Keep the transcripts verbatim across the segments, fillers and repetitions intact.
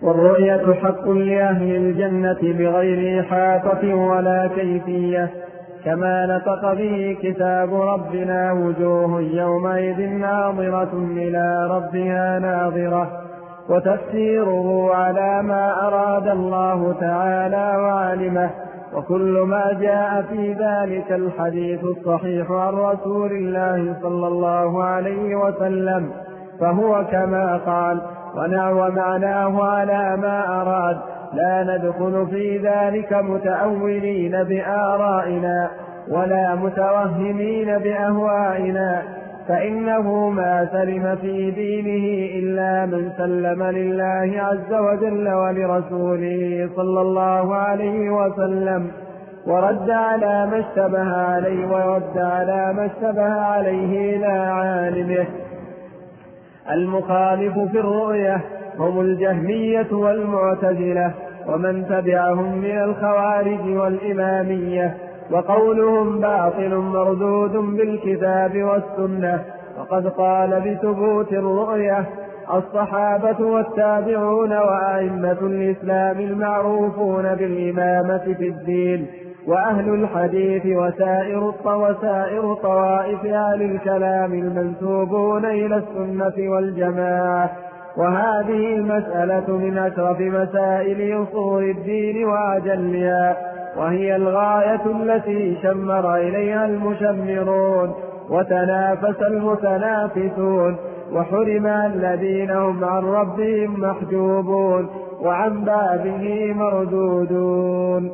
والرؤية حق لأهل الجنة بغير إحاطة ولا كيفية، كما نطق به كتاب ربنا: وجوه يومئذ ناظرة إلى ربها ناظرة. وتفسيره على ما أراد الله تعالى وعلمه، وكل ما جاء في ذلك الحديث الصحيح عن رسول الله صلى الله عليه وسلم فهو كما قال، ونعو معناه على ما أراد، لا ندخل في ذلك متأولين بآرائنا ولا متوهمين بأهوائنا، فإنه ما سلم في دينه إلا من سلم لله عز وجل ولرسوله صلى الله عليه وسلم، ورد على ما اشتبه عليه ورد على ما اشتبه عليه إلى عالمه. المخالف في الرؤية هم الجهمية والمعتزلة ومن تبعهم من الخوارج والإمامية، وقولهم باطل مردود بالكتاب والسنة. وقد قال بثبوت الرؤية الصحابة والتابعون وأئمة الإسلام المعروفون بالإمامة في الدين، وأهل الحديث وسائر وسائر طوائف أهل الكلام المنسوبون إلى السنة والجماعة. وهذه المسألة من أشرف مسائل أصول الدين وأجلها، وهي الغاية التي شمر إليها المشمرون وتنافس المتنافسون، وحرم الذين هم عن ربهم محجوبون وعن بابه مردودون.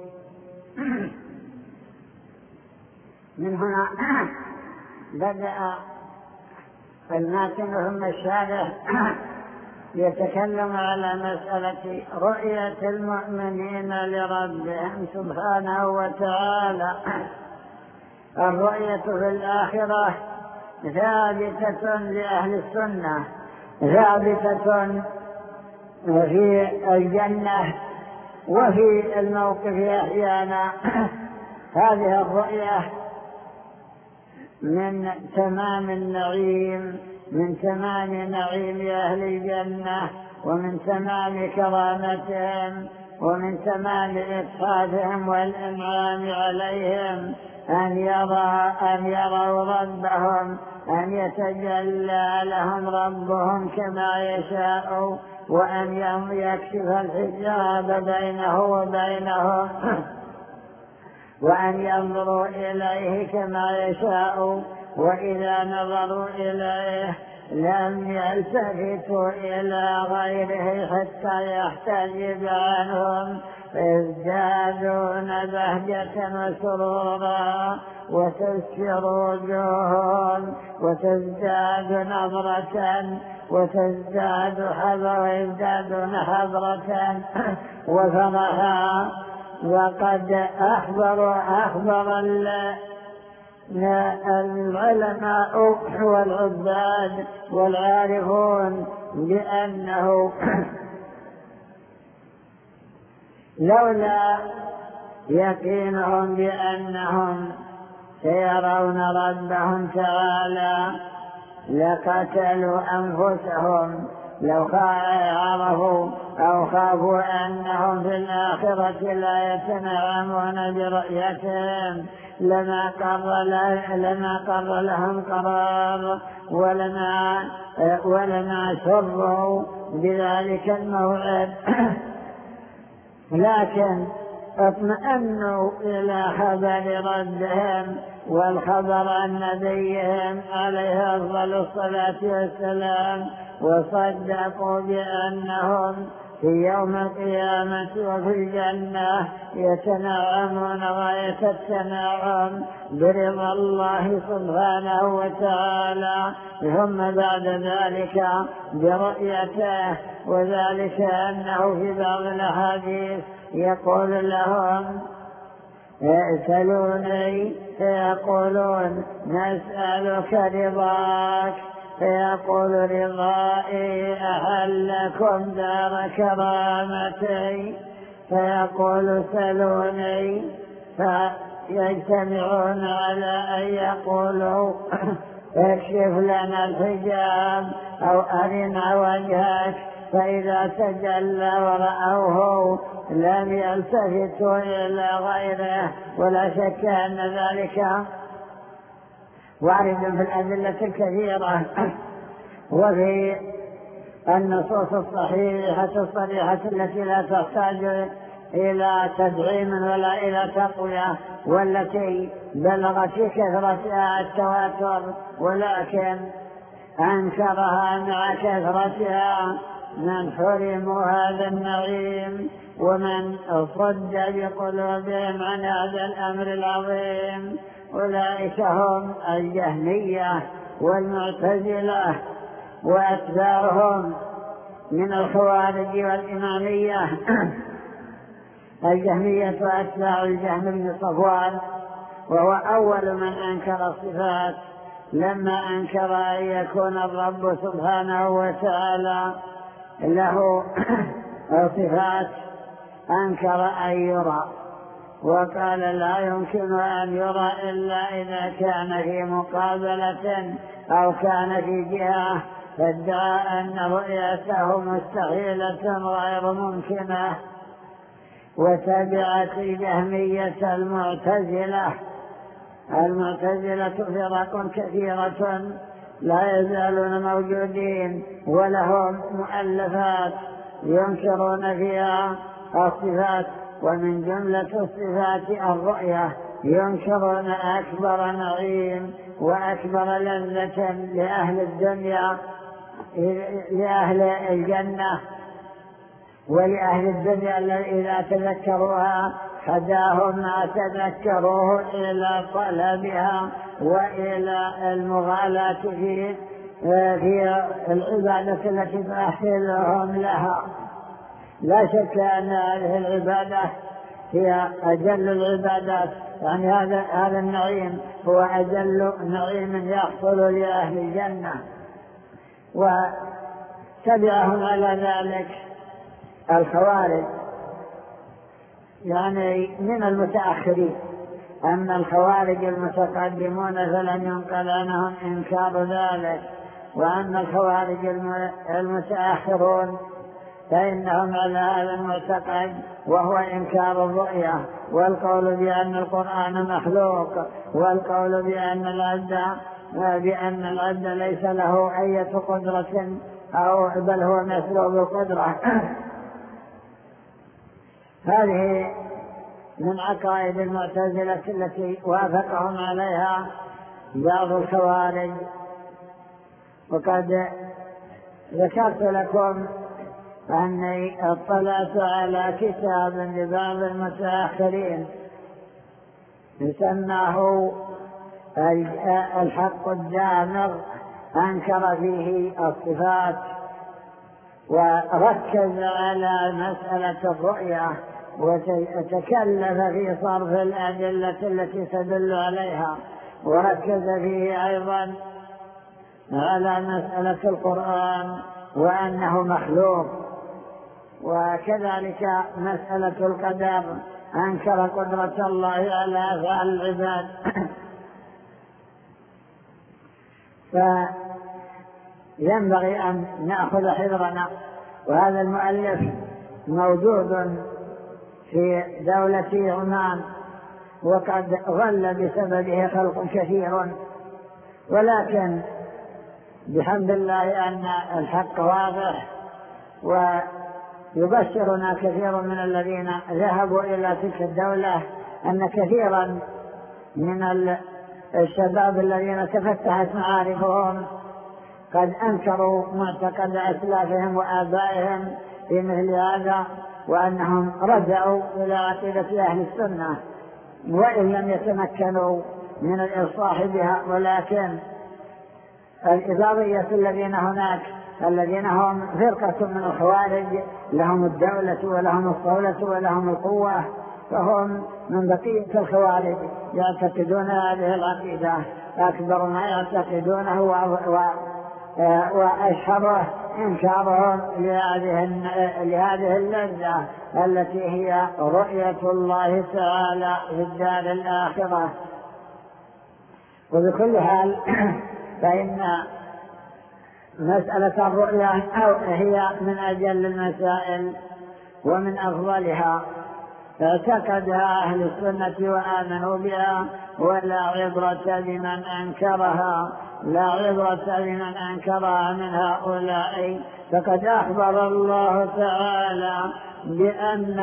من هنا بدأ الماتن ثم الشارح يتكلم على مسألة رؤية المؤمنين لربهم سبحانه وتعالى. الرؤية في الآخرة ثابتة لأهل السنة، ثابتة في الجنة وفي الموقف أحيانا. هذه الرؤية من تمام النعيم، من تمام نعيم أهل الجنة، ومن تمام كرامتهم، ومن تمام إسعادهم والإنعام عليهم أن يرى أن يروا ربهم، أن يتجلى لهم ربهم كما يشاء، وأن يكشف الحجاب بينه وبينهم، وأن ينظروا إليه كما يشاء. وإذا نظروا إليه لم يلتفتوا إلى غيره حتى يحتجب عنهم، فيزدادون بهجة وسرورا وتسر وجوههم وتزداد نظرة وتزداد حذرا ويزدادون حذرة وفرحا. وقد أخبر أخبر العلماء والعباد والعارفون بأنه لولا يقينهم بأنهم سيرون ربهم تعالى لقتلوا أنفسهم، لو عرفوا أو خافوا أنهم في الآخرة لا يتنعمون برؤيتهم لما قر لما قر لهم قرار ولما ولما سروا بذلك الموعد. لكن اطمأنوا إلى خبر ربهم والخبر عن نبيهم عليه أفضل الصلاة والسلام، وصدقوا بأنهم في يوم القيامة وفي الجنة يتنعمون غاية التنعم برضا الله سبحانه وتعالى، ثم بعد ذلك برؤيته. وذلك أنه في بعض الأحاديث يقول لهم: ائتلوني، فيقولون: نسألك رضاك، فيقول: رضائي أحلكم دار كرامتي، فيقول: سلوني، فيجتمعون على أن يقولوا: اكشف لنا الحجاب أو أرنا وجهك، فإذا تجلى ورأوه لم يلتفتوا إلى غيره. ولا شك أن ذلك وارد في الأدلة الكثيرة وفي النصوص الصحيحة الصريحة التي لا تحتاج إلى تدعيم ولا إلى تقوية، والتي بلغت في كثرتها التواتر، ولكن أنكرها مع كثرتها من حرموا هذا النعيم ومن صد بقلوبهم عن هذا الأمر العظيم. أولئك هم الجهمية والمعتزلة وأتباعهم من الخوارج والإمامية. الجهمية وأتباع الجهم بن صفوان، وهو أول من أنكر الصفات لما أنكر أن يكون الرب سبحانه وتعالى له صفات، أنكر أن يرى وقال لا يمكن أن يرى إلا إذا كان في مقابلة أو كان في جهة، فادعى أن رؤيته مستحيلة غير ممكنة. وتبعت الجهمية المعتزلة. المعتزلة فرق كثيرة لا يزالون موجودين، ولهم مؤلفات ينكرون فيها الصفات، ومن جملة الصفات الرؤية. ينكرون أكبر نعيم وأكبر لذة لأهل الدنيا، لأهل الجنة ولأهل الدنيا إذا تذكروها هداهم ما تذكروه إلى طلبها وإلى المغالاة في في العبادة التي تأهلهم لها. لا شك أن هذه العبادة هي أجل العبادات، يعني هذا هذا النعيم هو أجل نعيم يحصل لأهل الجنة. وتبعهم على ذلك الخوارج، يعني من المتأخرين. أما الخوارج المتقدمون فلن ينقل عنهم إنكار ذلك، وأما الخوارج المتأخرون فإنهم على هذا المعتقد، وهو إنكار الرؤية، والقول بأن القرآن مخلوق، والقول بأن العبد بأن العبد ليس له أي قدرة أو بل هو مسلوب القدرة. هذه من عقائد المعتزلة التي وافقهم عليها بعض الخوارج. وقد ذكرت لكم أني اطلعت على كتاب لبعض المتأخرين يسماه الحق الدامغ، أنكر فيه الصفات وركز على مسألة الرؤية، وتكلف في صرف الأدلة التي تدل عليها، وركز فيه أيضا على مسألة القرآن وأنه مخلوق، وكذلك مسألة القدر، أنكر قدرة الله على أفعال العباد. فينبغي أن نأخذ حذرنا. وهذا المؤلف موجود في دولة عمان، وقد ظل بسببه خلق كثير، ولكن بحمد الله أن الحق واضح، ويبشرنا كثير من الذين ذهبوا إلى تلك الدولة أن كثيرا من الشباب الذين تفتحت معارفهم قد أنكروا معتقد أسلافهم وآبائهم في مثل هذا، وأنهم رجعوا إلى عقيدة أهل السنة وإن لم يتمكنوا من الإصلاح بها. ولكن الإضافية الذين هناك الذين هم فرقة من الخوارج، لهم الدولة ولهم الصولة ولهم القوة، فهم من بقية الخوارج يعتقدون هذه العقيدة أكبر ما يعتقدونه، وأشهره إنكارهم لهذه اللذة التي هي رؤية الله تعالى في الدار الآخرة. وبكل حال فإن مسألة الرؤيا أو هي من أجل المسائل ومن أفضلها، اعتقدها أهل السنة وآمنوا بها، ولا عبرة بمن أنكرها، لا عبرة بمن أنكرها من هؤلاء. فقد أخبر الله تعالى بأن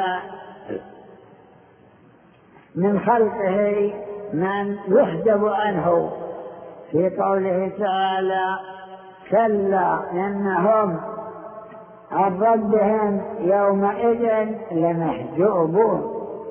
من خلقه من يحجب عنه في قوله تعالى: كلا إنهم عن ربهم يومئذ لمحجوبون.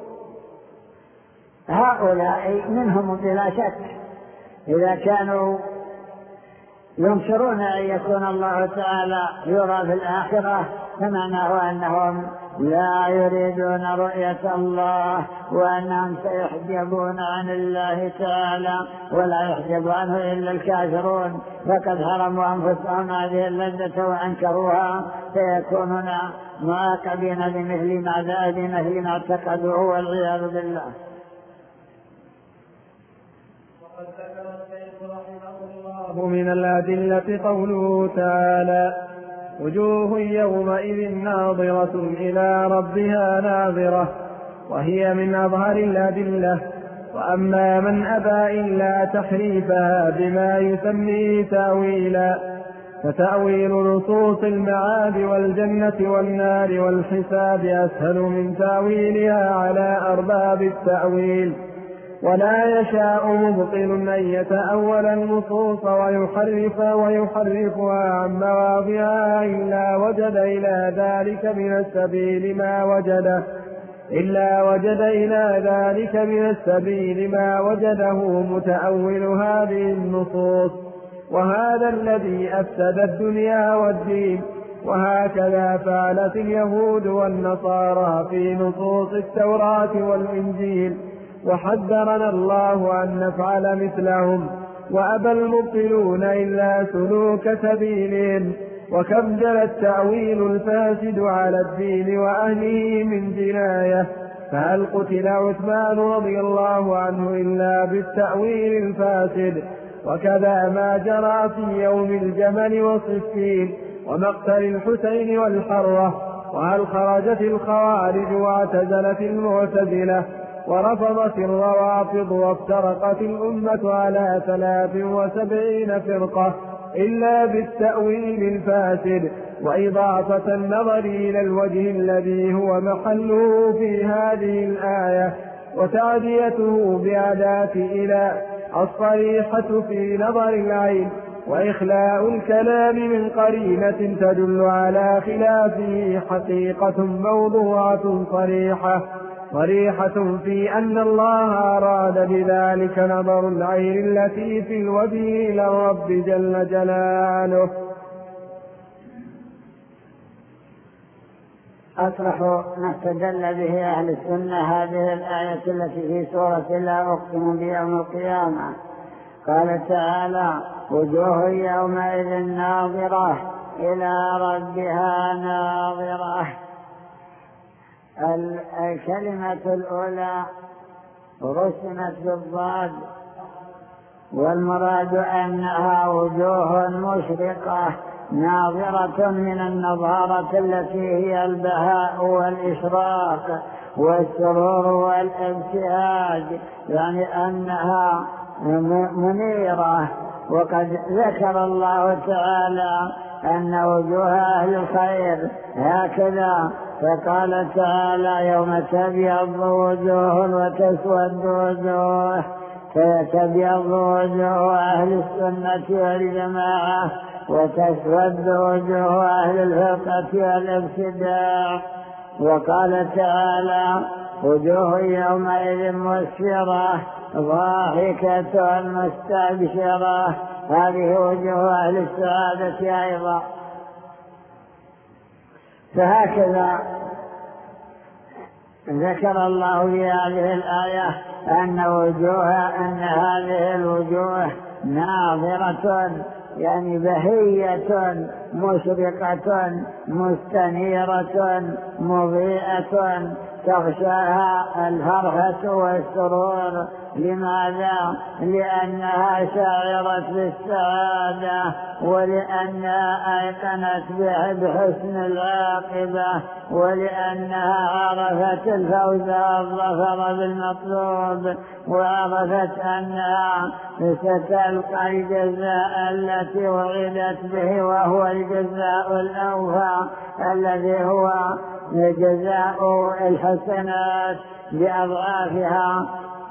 هؤلاء منهم بلا شك إذا كانوا ينكرون أن يكون الله تعالى يرى في الآخرة، فمعناه أنهم لا يريدون رؤية الله، وأنهم سيحجبون عن الله تعالى، ولا يحجب عنه إلا الكافرون، فقد حرموا أنفسهم هذه اللذة وأنكروها، فيكونون معاقبين بمثل ما بمثل ما اعتقدوه، والعياذ بالله. وقد ذكر الشيخ رحمه الله من الأدلة قوله تعالى: وجوه يومئذ ناظرة إلى ربها ناظرة، وهي من أظهر الأدلة. وأما من أبى إلا تحريفها بما يسميه تأويلا، فتأويل نصوص المعاد والجنة والنار والحساب أسهل من تأويلها على أرباب التأويل. ولا يشاء مبطل أن يتأول النصوص ويحرف ويحرفها عن مواضعها إلا وجد إلى ذلك من السبيل ما وجده إلا وجد إلى ذلك من السبيل ما وجده متأول هذه النصوص، وهذا الذي أفسد الدنيا والدين. وهكذا فعلت اليهود والنصارى في نصوص التوراة والإنجيل، وحذرنا الله أن نفعل مثلهم، وأبى المبطلون إلا سلوك سبيلهم. وكم جرى التأويل الفاسد على الدين وأهله من جناية، فهل قتل عثمان رضي الله عنه إلا بالتأويل الفاسد؟ وكذا ما جرى في يوم الجمل وصفين ومقتل الحسين والحرة. وهل خرجت الخوارج واعتزلت المعتزلة ورفضت الروافض وافترقت الأمة على ثلاث وسبعين فرقة إلا بالتأويل الفاسد وإضافة النظر إلى الوجه الذي هو محله في هذه الآية، وتعديته بأداة إلى الصريحة في نظر العين، وإخلاء الكلام من قرينة تدل على خلافه حقيقة موضوعة صريحة صريحة في أن الله أراد بذلك نظر العين التي في الوجه إلى الرب جل جلاله. أطرح ما استدل به أهل السنة هذه الآية التي في سورة لا أقسم بيوم القيامة. قال تعالى: وجوه يومئذ ناظرة إلى ربها ناظرة. الكلمة الأولى رسمت بالضاد، والمراد أنها وجوه مشرقة ناظرة من النظارة التي هي البهاء والإشراق والسرور والابتهاج، يعني أنها منيرة. وقد ذكر الله تعالى أن وجوه أهل الخير هكذا، فقال تعالى: يوم تبيض وجوه وتسود وجوه، فتبيض وجوه أهل السنة والجماعة وتسود وجوه أهل الفرقة والابتداع. وقال تعالى: وجوه يومئذ مسفرة ضاحكة مستبشرة، هذه وجوه أهل السعادة أيضا. فهكذا ذكر الله في هذه الآية أن وجوه أن هذه الوجوه ناظرة، يعني بهية مشرقة مستنيرة مضيئة، تغشاها الفرحة والسرور. لماذا؟ لأنها شاعرت بالسعادة، ولأنها أيقنت بحسن العاقبة، ولأنها عرفت الفوز والظفر بالمطلوب، وعرفت أنها ستلقى الجزاء التي وعدت به، وهو الجزاء الأوفى الذي هو جزاء الحسنات بأضعافها.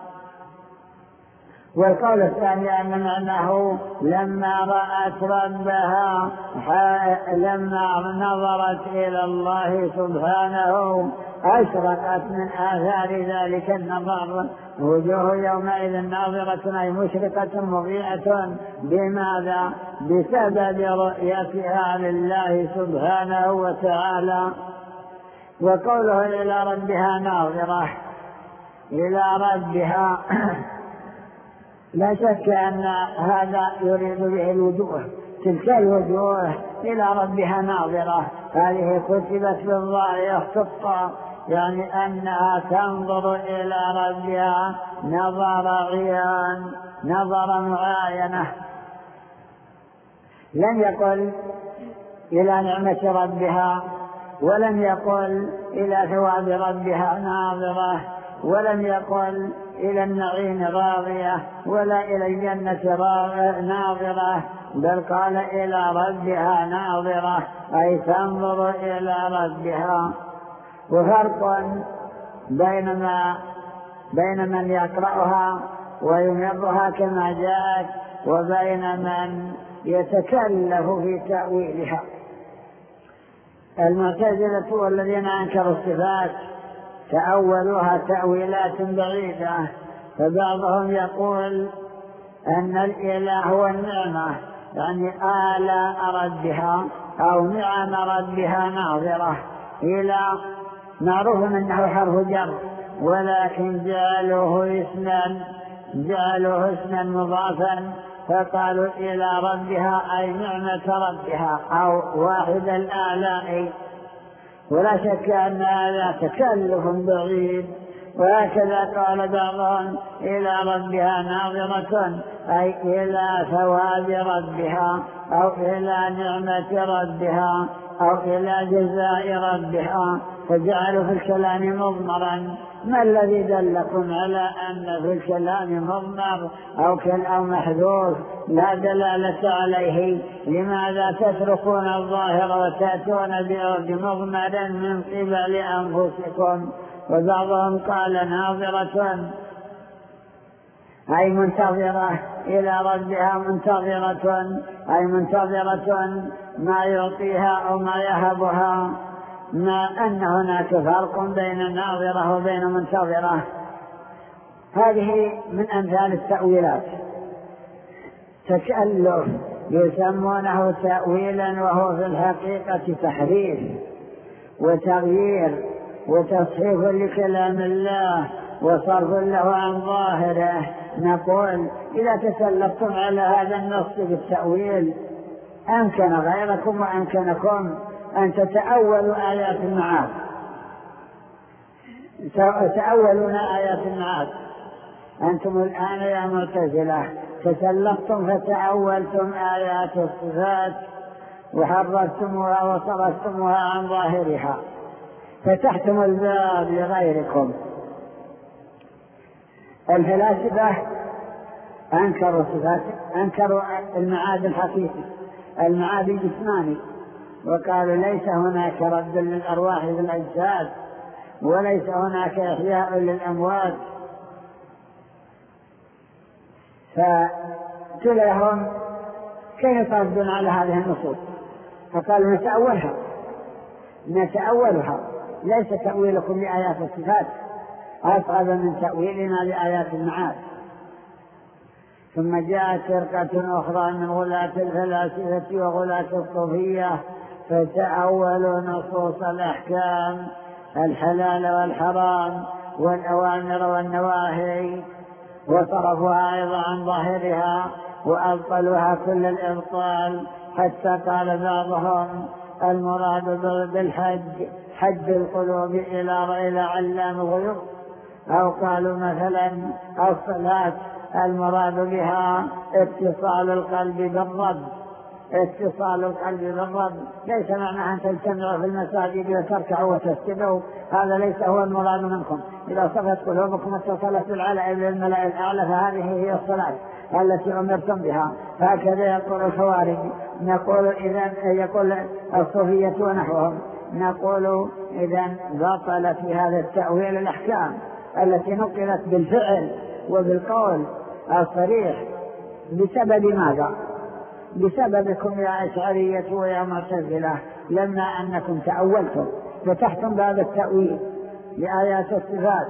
والقول الثاني أن معناه لما رأت ربها، لما نظرت إلى الله سبحانه أشرقت من آثار ذلك النظر وجوه يومئذ ناظرة، أي مشرقة مضيئة. بماذا؟ بسبب رؤيتها لله سبحانه وتعالى. وقوله إلى ربها ناظرة، إلى ربها لا شك أن هذا يريد به الوجوه، تلك الوجوه إلى ربها ناظرة، هذه كتبت بالظاهر خطة، يعني أنها تنظر إلى ربها نظر عيان، نظر معاينة. لم يقل إلى نعمة ربها، ولم يقل إلى ثواب ربها ناظرة، ولم يقل إلى النعيم راضية، ولا إلى الجنة ناظرة، بل قال إلى ربها ناظرة، أي تنظر إلى ربها. وفرق بين ما بين من يقرأها ويمرها كما جاءت، وبين من يتكلف في تأويلها. المعتزلة والذين أنكروا الصفات تأولوها تأويلات بعيدة، فبعضهم يقول أن الإله هو النعمة، يعني آلاء ربها أو نعم ربها ناظرة. إلى معروف أنه حرف جر، ولكن جعلوه اسما جعلوه اسما مضافا، فقالوا إلى ربها أي نعمة ربها أو واحد الآلاء. ولا شك أن هذا تكلف بعيد. وهكذا قال بعضهم إلى ربها ناظرة، أي إلى ثواب ربها أو إلى نعمة ربها أو إلى جزاء ربها، فجعلوا في الكلام مضمرا. ما الذي دلكم على أن في الكلام مضمر أو كلام محذوف لا دلالة عليه؟ لماذا تتركون الظاهر وتأتون بمضمر من قبل أنفسكم؟ وبعضهم قال ناظرة أي منتظرة، إلى ربها منتظرة أي منتظرة ما يعطيها أو ما يهبها، ما أن هناك فرق بين الناظرة وبين منتظرة. هذه من أمثال التأويلات. تكلف يسمونه تأويلا، وهو في الحقيقة تحريف وتغيير وتصحيف لكلام الله وصرف له عن ظاهره. نقول إذا تسلطتم على هذا النص بالتأويل أمكن غيركم وأمكنكم أن تتأولوا آيات المعاد، تأولون آيات المعاد. أنتم الآن يا معتزلة تسلطتم فتأولتم آيات الصفات وحرفتموها وصرفتموها عن ظاهرها، فتحتم الباب لغيركم. الفلاسفة أنكروا صفات، أنكروا المعاد الحقيقي، المعاد الجسماني، وقالوا ليس هناك رد للأرواح في الأجساد، وليس هناك إحياء للأموات. فقيل لهم كيف تردون على هذه النصوص؟ فقالوا نتأولها نتأولها ليس تأويلكم لآيات الصفات أصعب من تأويلنا لآيات المعاد. ثم جاءت فرقة أخرى من غلاة الفلاسفة وغلاة الصوفية فتأولوا نصوص الأحكام الحلال والحرام والأوامر والنواهي وصرفوها أيضا عن ظاهرها وأبطلوها كل الإبطال، حتى قال بعضهم المراد بالحج حج القلوب إلى إلى علام الغيوب، أو قالوا مثلا الصلاة المراد بها اتصال القلب بالرب، اتصال القلب بالرب، ليس معنى أن تجتمعوا في المساجد وتركعوا وتسجدوا، هذا ليس هو المراد منكم. إذا صفت قلوبكم اتصلت بالعلى بالملأ الأعلى فهذه هي الصلاة التي أمرتم بها. هكذا يقول الخوارج. نقول إذن يقول الصوفية ونحوهم، نقول إذن بطل في هذا التأويل الأحكام التي نقلت بالفعل وبالقول الصريح. بسبب ماذا؟ بسببكم يا أشعرية ويا معتزلة، لما أنكم تأولتم فتحتم باب التأويل لآيات الصفات.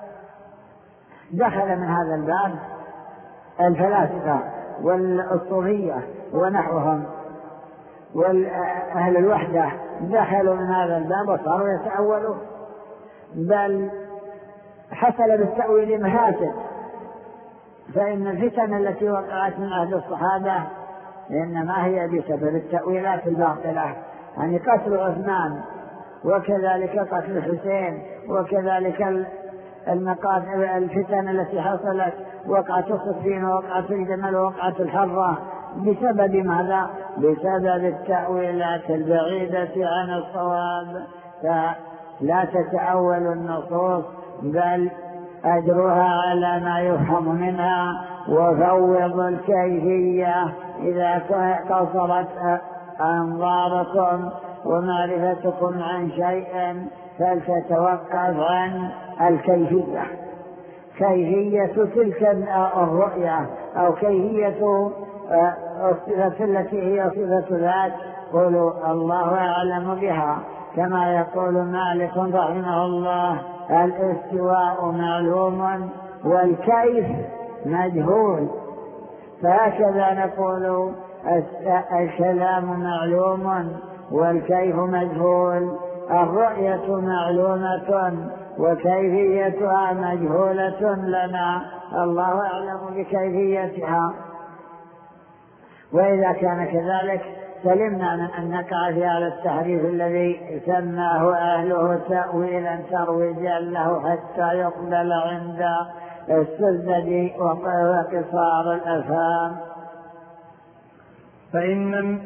دخل من هذا الباب الفلاسفة والصوفية ونحوهم والأهل الوحدة، دخلوا من هذا الباب وصاروا يتأولوا، بل حصل بالتأويل مفاسد. فإن الفتن التي وقعت من أهل الصحابة إنما هي بسبب التأويلات الباطلة، يعني قتل عثمان وكذلك قتل الحسين وكذلك المقاتل الفتن التي حصلت، وقعة الصفين ووقعة الجمل ووقعة الحرة، بسبب ماذا؟ بسبب التأويلات البعيدة عن الصواب. فلا تتأولوا النصوص، بل أجروها على ما يفهم منها، وفوضوا الكيفية إذا قصرت أنظاركم ومعرفتكم عن شيء فلتتوقف عن الكيفية، كيفية تلك الرؤية أو كيفية الصفة التي هي صفة ذات، قولوا الله أعلم بها. كما يقول مالك رحمه الله الاستواء معلوم والكيف مجهول، فهكذا نقول الكلام معلوم والكيف مجهول، الرؤية معلومة وكيفيتها مجهولة لنا، الله أعلم بكيفيتها. وإذا كان كذلك سلمنا من أن نقع في هذا التحريف الذي سماه أهله تأويلا ترويجا له حتى يقبل عند السذج وقصار الأفهام. فإن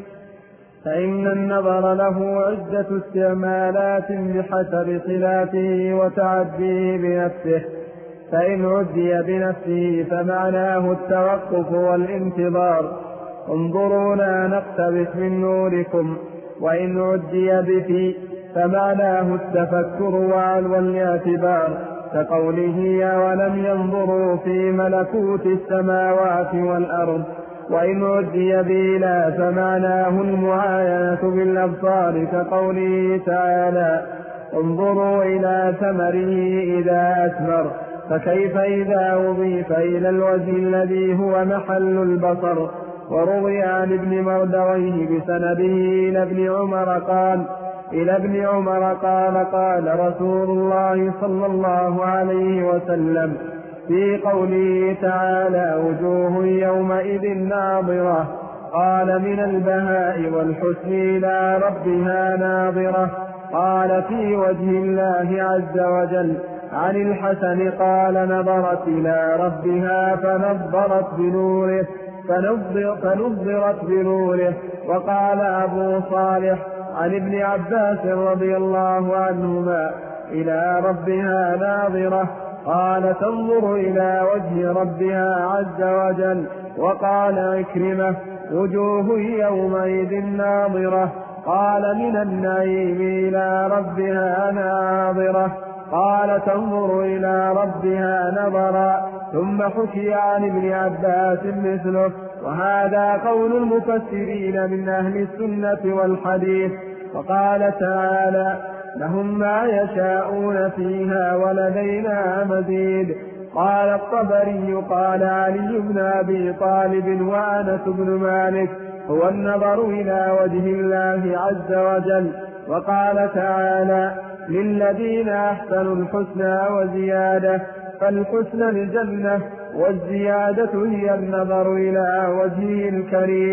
فإن النظر له عدة استعمالات بحسب خلافه وتعديه بنفسه، فإن عدي بنفسه فمعناه التوقف والانتظار، انظرونا نقتبس من نوركم، وإن عدي بفي فمعناه التفكر والاعتبار، كقوله ولم ينظروا في ملكوت السماوات والأرض. وإن عدي بلا فمعناه المعاينة بالأبصار، كقوله تعالى انظروا إلى ثمره إذا أثمر، فكيف إذا أضيف إلى الوجه الذي هو محل البصر. وروي عن ابن مردويه بسنده إلى ابن عمر قال إلى ابن عمر قال قال رسول الله صلى الله عليه وسلم في قوله تعالى وجوه يومئذ ناظرة، قال من البهاء والحسن إلى ربها ناظرة. قال في وجه الله عز وجل عن الحسن قال نظرت إلى ربها فنظرت بنوره فنظر فنظرت بنوره. وقال أبو صالح عن ابن عباس رضي الله عنهما إلى ربها ناظرة، قال تنظر إلى وجه ربها عز وجل. وقال عكرمة وجوه يومئذ ناظرة، قال من النعيم إلى ربها ناظرة، قال تنظر إلى ربها نظرا. ثم حكي عن ابن عباس مثله. وهذا قول المفسرين من أهل السنة والحديث. وقال تعالى لهم ما يشاءون فيها ولدينا مزيد. قال الطبري قال علي بن أبي طالب وأنس بن مالك هو النظر إلى وجه الله عز وجل. وقال تعالى للذين أحسنوا الحسنى وزيادة، فالحسنى الجنة والزيادة هي النظر إلى وجهه الكريم.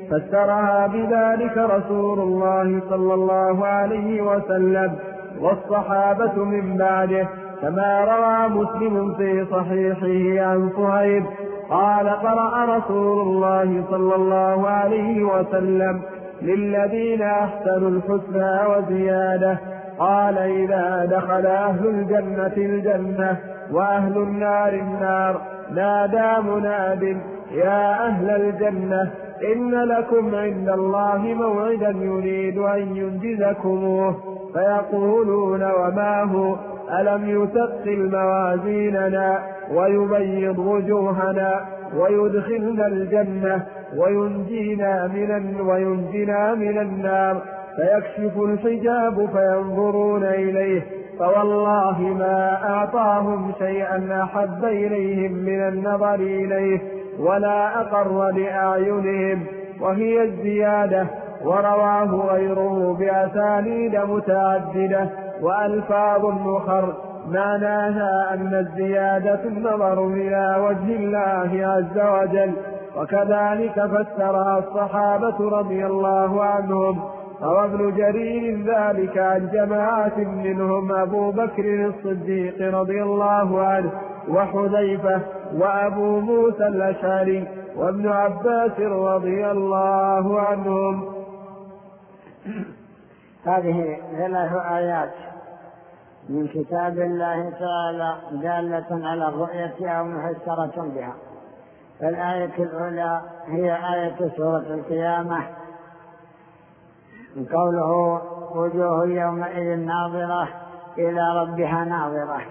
فسرها بذلك رسول الله صلى الله عليه وسلم والصحابة من بعده، كما روى مسلم في صحيحه عن صهيب قال قرأ رسول الله صلى الله عليه وسلم للذين أحسنوا الحسنى وزيادة، قال إذا دخل أهل الجنة الجنة وأهل النار النار نادى مناد يا أهل الجنة إن لكم عند الله موعدا يريد أن ينجزكموه، فيقولون وما هو؟ ألم يثقل موازيننا ويبيض وجوهنا ويدخلنا الجنة وينجينا من, وينجينا من النار، فيكشف الحجاب فينظرون إليه، فوالله ما أعطاهم شيئا أحب إليهم من النظر إليه ولا أقر لأعينهم، وهي الزيادة. ورواه غيره بأسانيد متعددة وألفاظ أخر معناها أن الزيادة النظر إلى وجه الله عز وجل، وكذلك فسرها الصحابة رضي الله عنهم. روى ابن جرير ذلك عن جماعة منهم أبو بكر الصديق رضي الله عنه وحذيفة وأبو موسى الأشعري وابن عباس رضي الله عنهم. هذه ثلاث آيات من كتاب الله تعالى دالة على الرؤية أو مفسرة بها. الآية الأولى هي آية سورة القيامة، قوله وجوه يومئذ ناظرة إلى ربها ناظرة.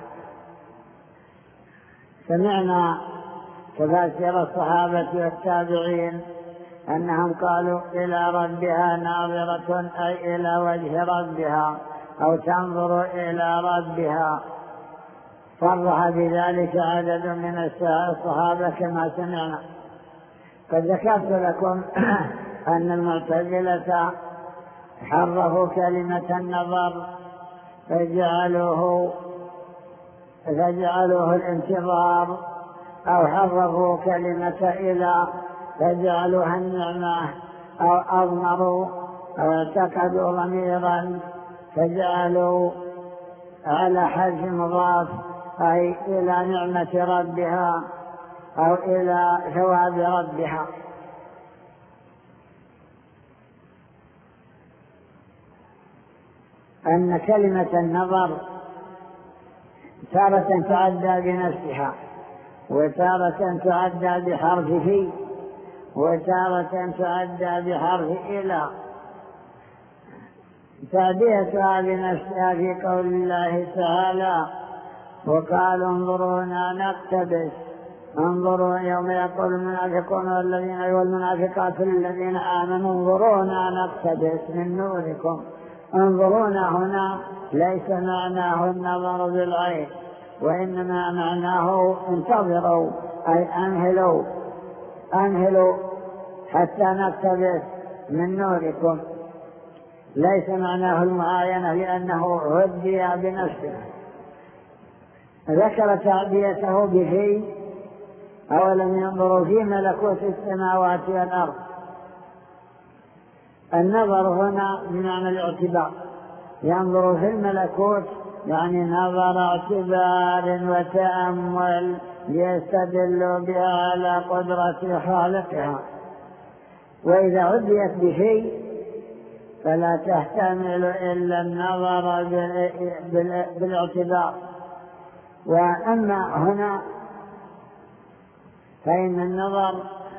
سمعنا تفاسير الصحابة والتابعين أنهم قالوا إلى ربها ناظرة أي إلى وجه ربها أو تنظر إلى ربها. صرح بذلك عدد من الصحابة كما سمعنا. قد ذكرت لكم أن المعتزلة حرفوا كلمة النظر فجعلوه فجعلوه الانتظار، أو حرفوا كلمة إلى فجعلوها النعمة، أو أضمروا أو اعتقدوا ضميرا فجعلوا على حذف مضاف أي إلى نعمة ربها أو إلى ثواب ربها. أن كلمة النظر تارة تعدى بنفسها، وتارة تعدى بحرف في، وتارة تعدى بحرف إلى. تعديتها بنفسها في قول الله تعالى وقالوا انظرونا نقتبس، انظروا يوم يقول المنافقون والذين والمنافقات للذين آمنوا انظرونا نقتبس من نوركم. انظرونا هنا ليس معناه النظر بالعين، وإنما معناه انتظروا أي أمهلوا أمهلوا حتى نقتبس من نوركم. ليس معناه المعاينة لأنه هدي بنفسه. ذكر تعديته به أولم ينظروا في ملكوت السماوات والأرض. النظر هنا بمعنى الاعتبار، ينظر في الملكوت يعني نظر اعتبار وتأمل ليستدلوا بها على قدرة خالقها. وإذا عديت بشيء فلا تحتمل إلا النظر بالاعتبار. وأما هنا فإن النظر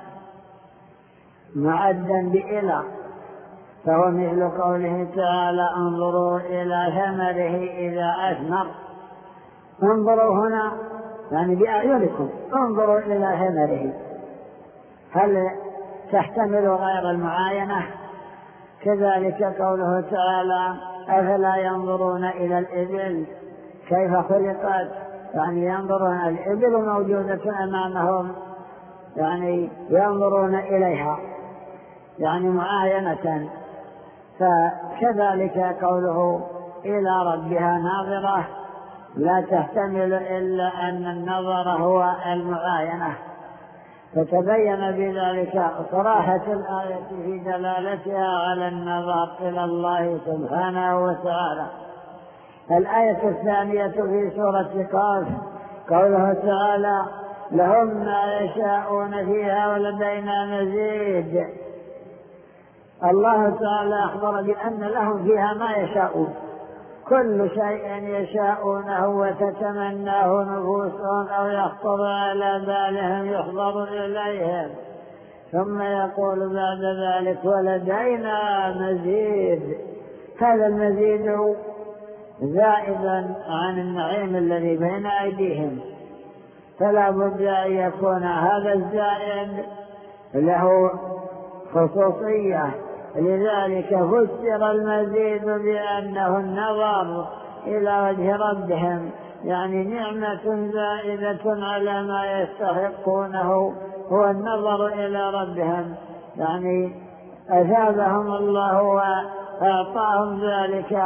معدا بإلى، فهو مثل قوله تعالى انظروا إلى ثمره إذا أثمر. انظروا هنا يعني بأعينكم، انظروا إلى ثمره. هل تحتمل غير المعاينة؟ كذلك قوله تعالى أفلا ينظرون إلى الإبل كيف خلقت، يعني ينظرون الإبل موجودة أمامهم، يعني ينظرون إليها يعني معاينة. فكذلك قوله إلى ربها ناظرة لا تحتمل إلا أن النظر هو المعاينة. فتبين بذلك صراحة الآية في دلالتها على النظر إلى الله سبحانه وتعالى. الآية الثانية في سورة قاف قوله تعالى: لهم ما يشاءون فيها ولدينا مزيد. الله تعالى أخبر بأن لهم فيها ما يشاءون، كل شيء يشاءونه وتتمناه نفوسهم أو يخطر على بالهم يحضر إليهم، ثم يقول بعد ذلك: ولدينا مزيد. هذا المزيد زائدا عن النعيم الذي بين أيديهم، فلا بد أن يكون هذا الزائد له خصوصية. لذلك فسر المزيد بأنه النظر إلى وجه ربهم، يعني نعمة زائدة على ما يستحقونه هو النظر إلى ربهم، يعني أثابهم الله وأعطاهم ذلك.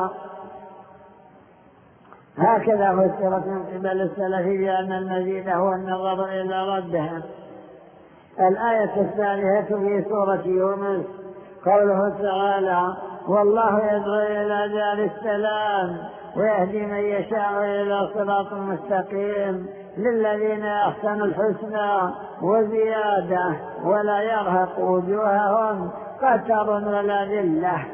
هكذا فسرت من قبل السلف بأن المزيد هو النظر إلى ربهم. الآية الثالثة في سورة يونس قوله تعالى: والله يدعو إلى دار السلام ويهدي من يشاء إلى صراط مستقيم للذين أحسنوا الحسنى وزيادة ولا يرهق وجوههم قتر ولا ذلة.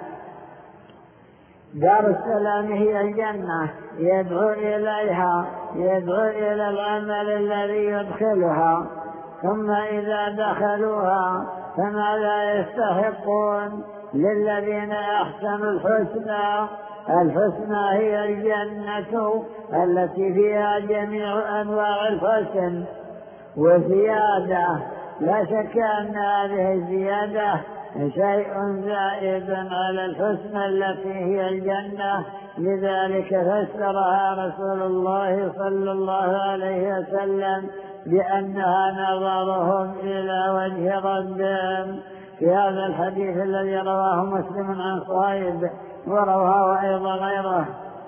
دار السلام هي الجنة، يدعو إليها، يدعو إلى العمل الذي يدخلها، ثم إذا دخلوها فماذا يستحقون؟ للذين أحسنوا الحسنى. الحسنى هي الجنة التي فيها جميع أنواع الحسن، وزيادة لا شك أن هذه الزيادة شيء زائد على الحسنى التي هي الجنة. لذلك فسرها رسول الله صلى الله عليه وسلم بأنها نظرهم إلى وجه ربهم في هذا الحديث الذي رواه مسلم عن صهيب ورواه أيضا غيره.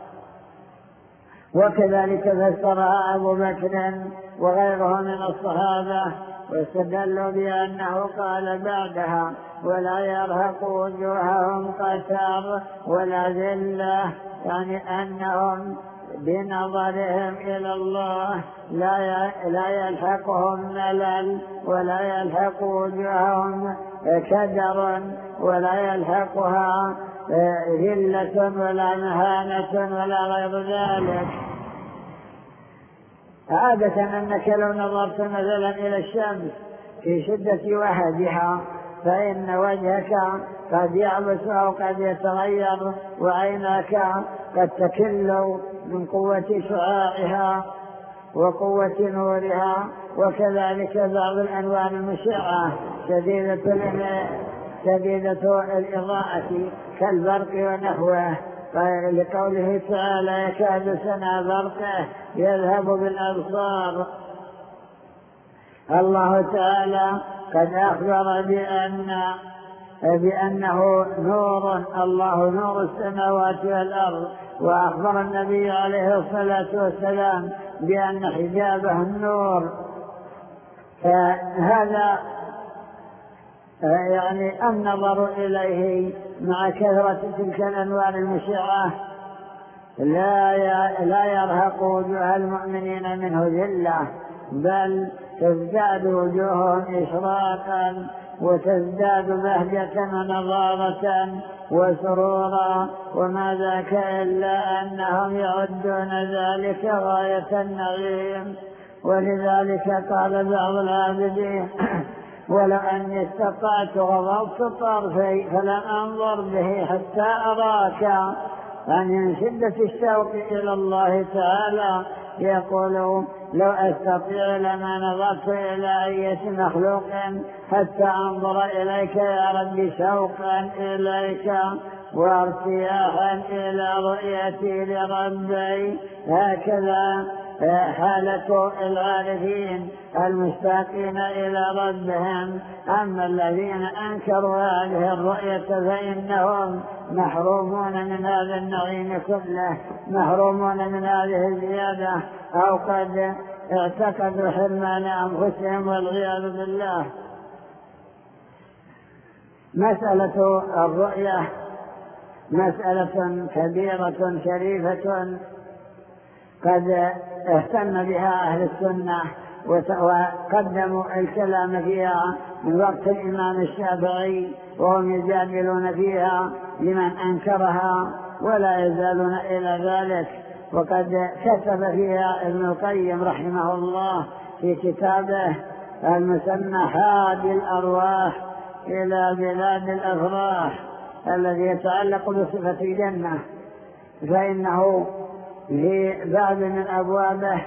وكذلك فسرها أبو بكر وغيره من الصحابة، واستدلوا بأنه قال بعدها: ولا يرهق وجوههم قتر ولا ذلة، يعني أنهم بنظرهم إلى الله لا يلحقهم ملل ولا يلحق وجوههم كدر ولا يلحقها ذلة ولا مهانة ولا غير ذلك. عادة أنك لو نظرت مثلا إلى الشمس في شدة وهجها فإن وجهك قد يعبس أو قد يتغير، وعيناك قد تكل من قوة شعاعها وقوة نورها، وكذلك بعض الأنواع المشعة شديدة شديدة الإضاءة كالبرق ونحوه، لقوله تعالى: يكاد سنا برقه يذهب بالأبصار. الله تعالى قد أخبر بأن بأنه نور، الله نور السماوات والأرض، وأخبر النبي عليه الصلاة والسلام بأن حجابه النور. فهذا يعني النظر إليه مع كثرة تلك الأنوار المشعة لا لا يرهق وجوه المؤمنين منه ذلة، بل تزداد وجوههم إشراقا وتزداد بهجة ونضارة وسرورا، وما ذاك إلا أنهم يعدون ذلك غاية النعيم. ولذلك قال بعض العابدين: ولو أني استطعت غضبت طرفي فلم أنظر به حتى أراك. يعني من شدة الشوق إلى الله تعالى يقول: لو أستطيع لما نظرت إلى أية مخلوق حتى أنظر إليك يا رب شوقا إليك وارتياحا إلى رؤيتي لربي. هكذا حالة العارفين المشتاقين إلى ربهم. أما الذين أنكروا هذه الرؤية فإنهم محرومون من هذا النعيم كله، محرومون من هذه الزيادة، أو قد اعتقدوا حرمان أنفسهم والعياذ بالله. مسألة الرؤية مسألة كبيرة شريفة قد اهتم بها أهل السنة وقدموا الكلام فيها من وقت الإمام الشافعي، وهم يجادلون فيها لمن أنكرها ولا يزالون إلى ذلك. وقد كتب فيها ابن القيم رحمه الله في كتابه المسمى هادي الأرواح إلى بلاد الأفراح الذي يتعلق بصفة الجنة، فإنه في باب من أبوابه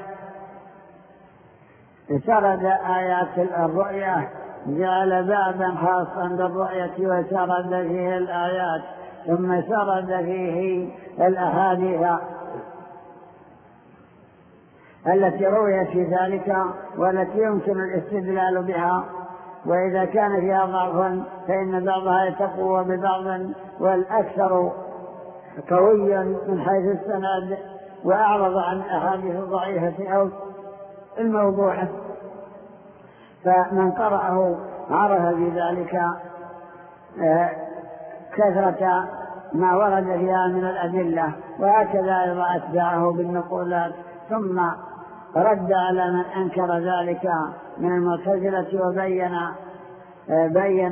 سرد آيات الرؤية، جعل بابا خاصا بالرؤية وسرد فيه الآيات، ثم سرد فيه الأحاديث التي رويت في ذلك والتي يمكن الاستدلال بها، وإذا كان فيها ضعف فإن بعضها يتقوى ببعض، والأكثر قوي من حيث السند وأعرض عن أحاديث ضعيفة أو الموضوعة، فمن قرأه عرف بذلك كثرة ما ورد فيها من الأدلة، وهكذا أيضا أتبعه بالنقولات، ثم رد على من أنكر ذلك من المعتزلة وبين بين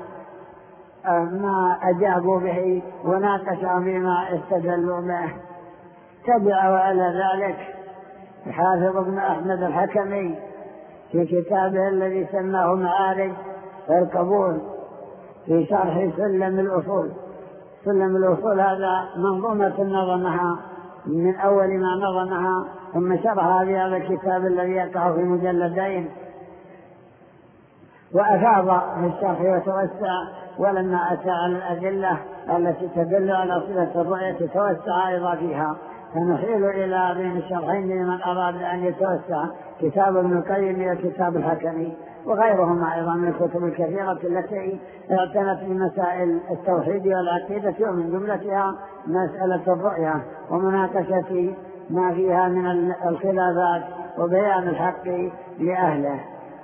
ما أجابوا به وناقشوا بما استدلوا به. تبعوا على ذلك حافظ ابن أحمد الحكمي في كتابه الذي سماه معارج القبول في شرح سلم الأصول. سلم الأصول هذا منظومة نظمها من أول ما نظمها، ثم شرحها في هذا الكتاب الذي يقع في مجلدين، وأفاض في الشرح وتوسع، ولما أتى على الأدلة التي تدل على صفة الرؤية توسع أيضا فيها. فنحيل إلى بين الشرحين لمن أراد أن يتوسع، كتاب ابن القيم وكتاب الحكمي وغيرهما أيضا من الكتب الكثيرة التي اعتنت بمسائل التوحيد والعقيدة، ومن جملتها مسألة الرؤية ومناقشة ما فيها من الخلافات وبيان الحق لأهله.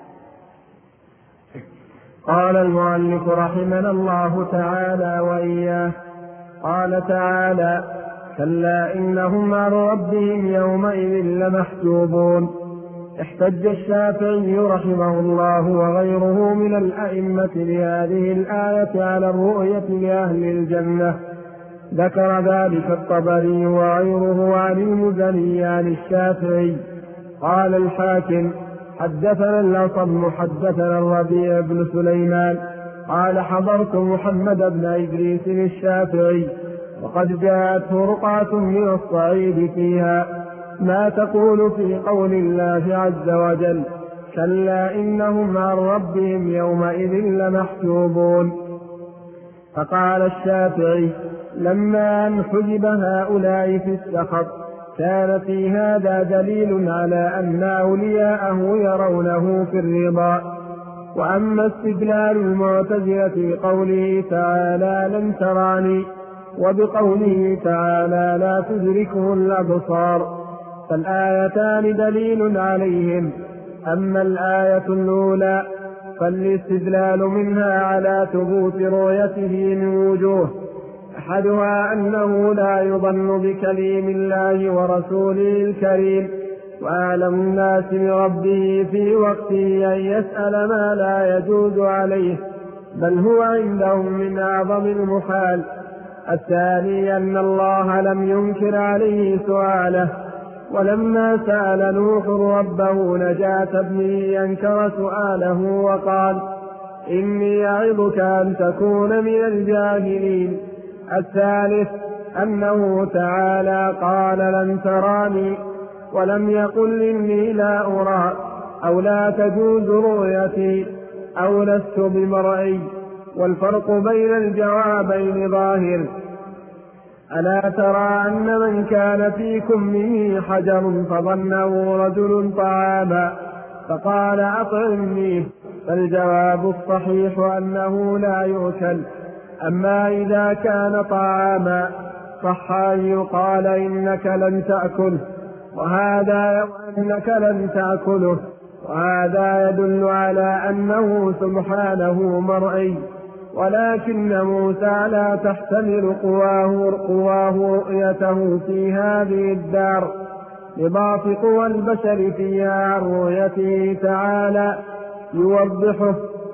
قال المؤلف رحمنا الله تعالى وإياه: قال تعالى: كلا إنهم عن ربهم يومئذ لمحجوبون. احتج الشافعي رحمه الله وغيره من الأئمة بهذه الآية على الرؤية لأهل الجنة. ذكر ذلك الطبري وغيره عن المزني عن الشافعي. قال الحاكم: حدثنا الأصم حدثنا الربيع بن سليمان قال: حضرت محمد بن إدريس الشافعي وقد جاءته رقعة من الصعيد فيها: ما تقول في قول الله عز وجل: كلا إنهم عن ربهم يومئذ لمحجوبون. فقال الشافعي: لما أن حجب هؤلاء في السخط كان في هذا دليل على أن أولياءه يرونه في الرضا. وأما استدلال المعتزلة بقوله تعالى: لن تراني، وبقوله تعالى: لا تدركه الأبصار، فالآيتان دليل عليهم. أما الآية الأولى فالاستدلال منها على ثبوت رؤيته من وجوه: أحدها أنه لا يظن بكليم الله ورسوله الكريم، وأعلم الناس بربه في وقته أن يسأل ما لا يجوز عليه، بل هو عندهم من أعظم المحال. الثاني أن الله لم ينكر عليه سؤاله، ولما سأل نوح ربه نجاة ابنه أنكر سؤاله وقال: إني أعظك أن تكون من الجاهلين. الثالث أنه تعالى قال: لن تراني، ولم يقل إني لا أرى، أو لا تجوز رؤيتي، أو لست بمرئي. والفرق بين الجوابين ظاهر. ألا ترى أن من كان في كمه حجر فظنه رجل طعاما فقال: أطعمني، فالجواب الصحيح أنه لا يؤكل. أما إذا كان طعاما صح أن يقال: إنك لن تأكل، وهذا أنك لن تأكله، وهذا يدل على أنه سبحانه مرئي، ولكن موسى لا تحتمل قواه, قواه رؤيته في هذه الدار لضعف قوى البشر فيها عن رؤيته تعالى. يوضحه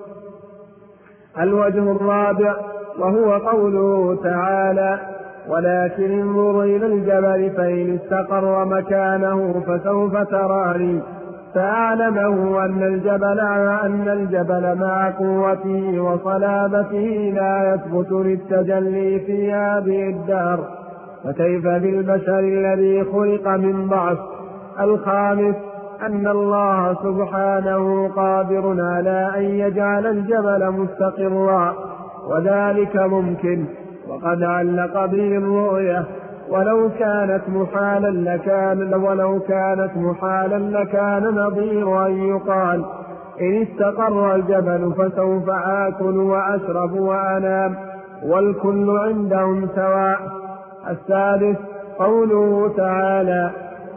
الوجه الرابع، وهو قوله تعالى: ولكن انظر إلى الجبل فإن استقر مكانه فسوف تراني، فأعلمه أن الجبل أن الجبل مع قوته وصلابته لا يثبت للتجلي في هذه الدار، فكيف بالبشر الذي خلق من ضعف. الخامس أن الله سبحانه قادر على أن يجعل الجبل مستقرا، وذلك ممكن، وقد علق به الرؤية، ولو كانت محالا لكان ولو كانت محالا لكان نظير أن يقال: إن استقر الجبل فسوف آكل وأشرب وأنام، والكل عندهم سواء. السادس قوله تعالى: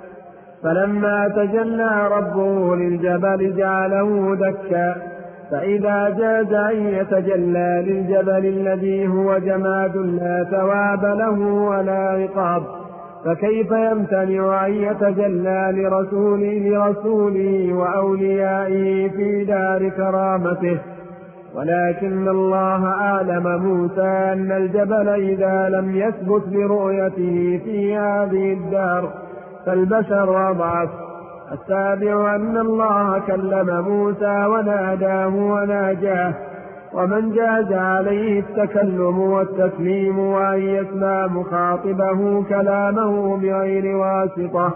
فلما تجلى ربه للجبل جعله دكا، فإذا جاز أن يتجلى للجبل الذي هو جماد لا ثواب له ولا عقاب، فكيف يمتنع أن يتجلى لرسوله, لرسوله وأوليائه في دار كرامته؟ ولكن الله أعلم موسى أن الجبل إذا لم يثبت برؤيته في هذه الدار فالبشر أضعف. السابع أن الله كلم موسى وناداه وناجاه، ومن جاز عليه التكلم والتكليم وأن يسمع مخاطبه كلامه بغير واسطة،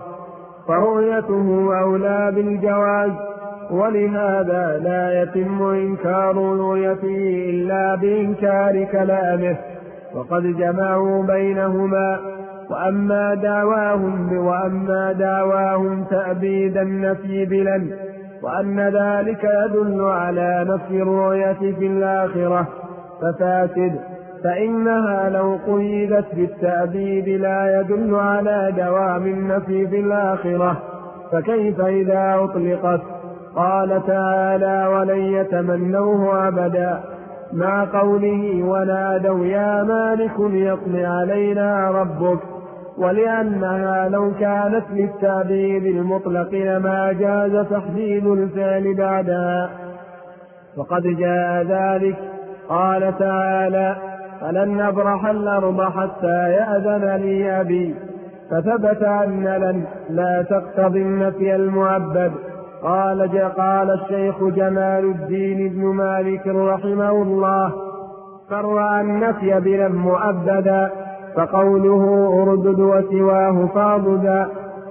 فرؤيته أولى بالجواز، ولهذا لا يتم إنكار رؤيته إلا بإنكار كلامه، وقد جمعوا بينهما. وأما دعواهم, وأما دعواهم تأبيد النفي بلن، وأن ذلك يدل على نفي الرؤية في الآخرة ففاسد، فإنها لو قيدت بالتأبيد لا يدل على دوام النفي في الآخرة، فكيف إذا أطلقت؟ قال تعالى: ولن يتمنوه أبدا، مع قوله: ونادوا يا مالك ليقض علينا ربك، ولأنها لو كانت للتأبيد المطلق لما جاز تحديد الفعل بعدها، وقد جاء ذلك. قال تعالى: فلن نبرح الأرض حتى يأذن لي أبي، فثبت أن لن لا تقتضي النفي المؤبد. قال قال الشيخ جمال الدين بن مالك رحمه الله: فرع النفي بلن مؤبدا، فقوله أردد وسواه فاضدا.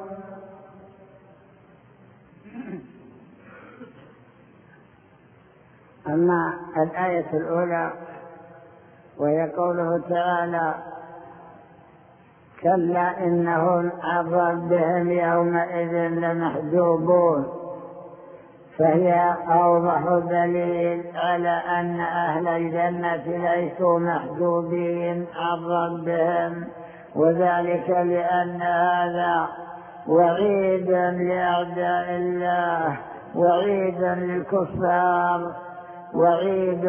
أما الآية الأولى وهي قوله تعالى: كلا إنهم عن ربهم يومئذ لمحجوبون، فهي أوضح دليل على أن أهل الجنة ليسوا محجوبين عن ربهم، وذلك لأن هذا وعيد لأعداء الله، وعيد للكفار، وعيد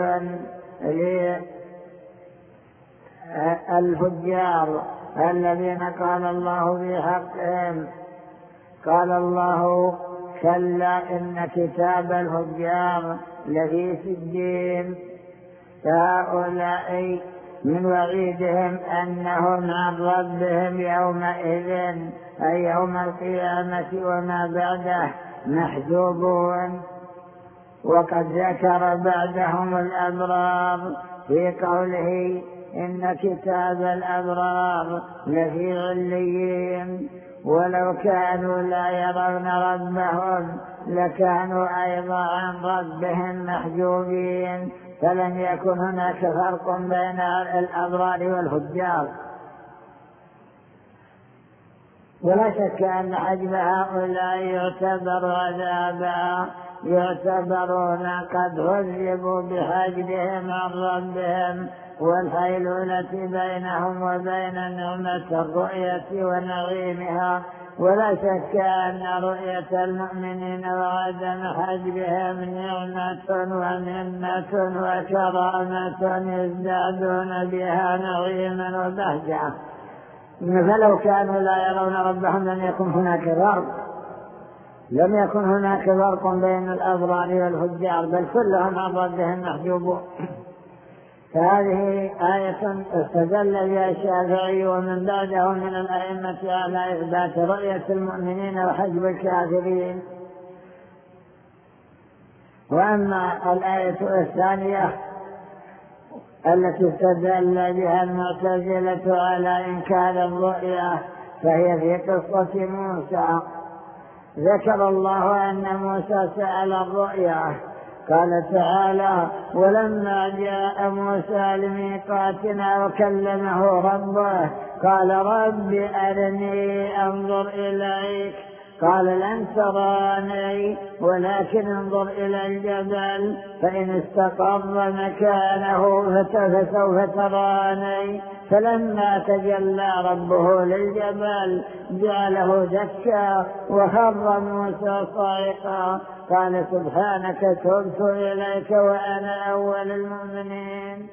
للفجار الذين قال الله في حقهم. قال الله: كلا إن كتاب الفجار لفي سجين، فهؤلاء من وعيدهم أنهم عن ربهم يومئذ أي يوم القيامة وما بعده محجوبون. وقد ذكر بعدهم الأبرار في قوله: إن كتاب الأبرار لفي عليين، ولو كانوا لا يرون ربهم لكانوا أيضا عن ربهم محجوبين، فلم يكن هناك فرق بين الأبرار والفجار. ولا شك أن حجب هؤلاء يعتبر عذابا، يعتبرون قد عذبوا بحجبهم عن ربهم والحيلولة بينهم وبين نعمة الرؤية ونعيمها، ولا شك أن رؤية المؤمنين وعدم حجبهم نعمة ومنة وكرامة يزدادون بها نعيما وبهجة. فلو كانوا لا يرون ربهم لم يكن هناك فرق لم يكن هناك فرق بين الأبرار والفجار، بل كلهم عن ربهم محجوبون. فهذه آية استدل بها الشافعي ومن بعده من الأئمة على إثبات رؤية المؤمنين وحجب الكافرين. وأما الآية الثانية التي استدل بها المعتزلة على إنكار الرؤيا فهي في قصة موسى. ذكر الله أن موسى سأل الرؤيا، قال تعالى: ولما جاء موسى لميقاتنا وكلمه ربه قال رب أرني أنظر إليك، قال لن تراني ولكن انظر إلى الجبل فإن استقر مكانه فسوف تراني. فلما تجلى ربه للجبل جعله دكا وخر موسى صاعقا، قال سبحانك تبت إليك وأنا أول المؤمنين.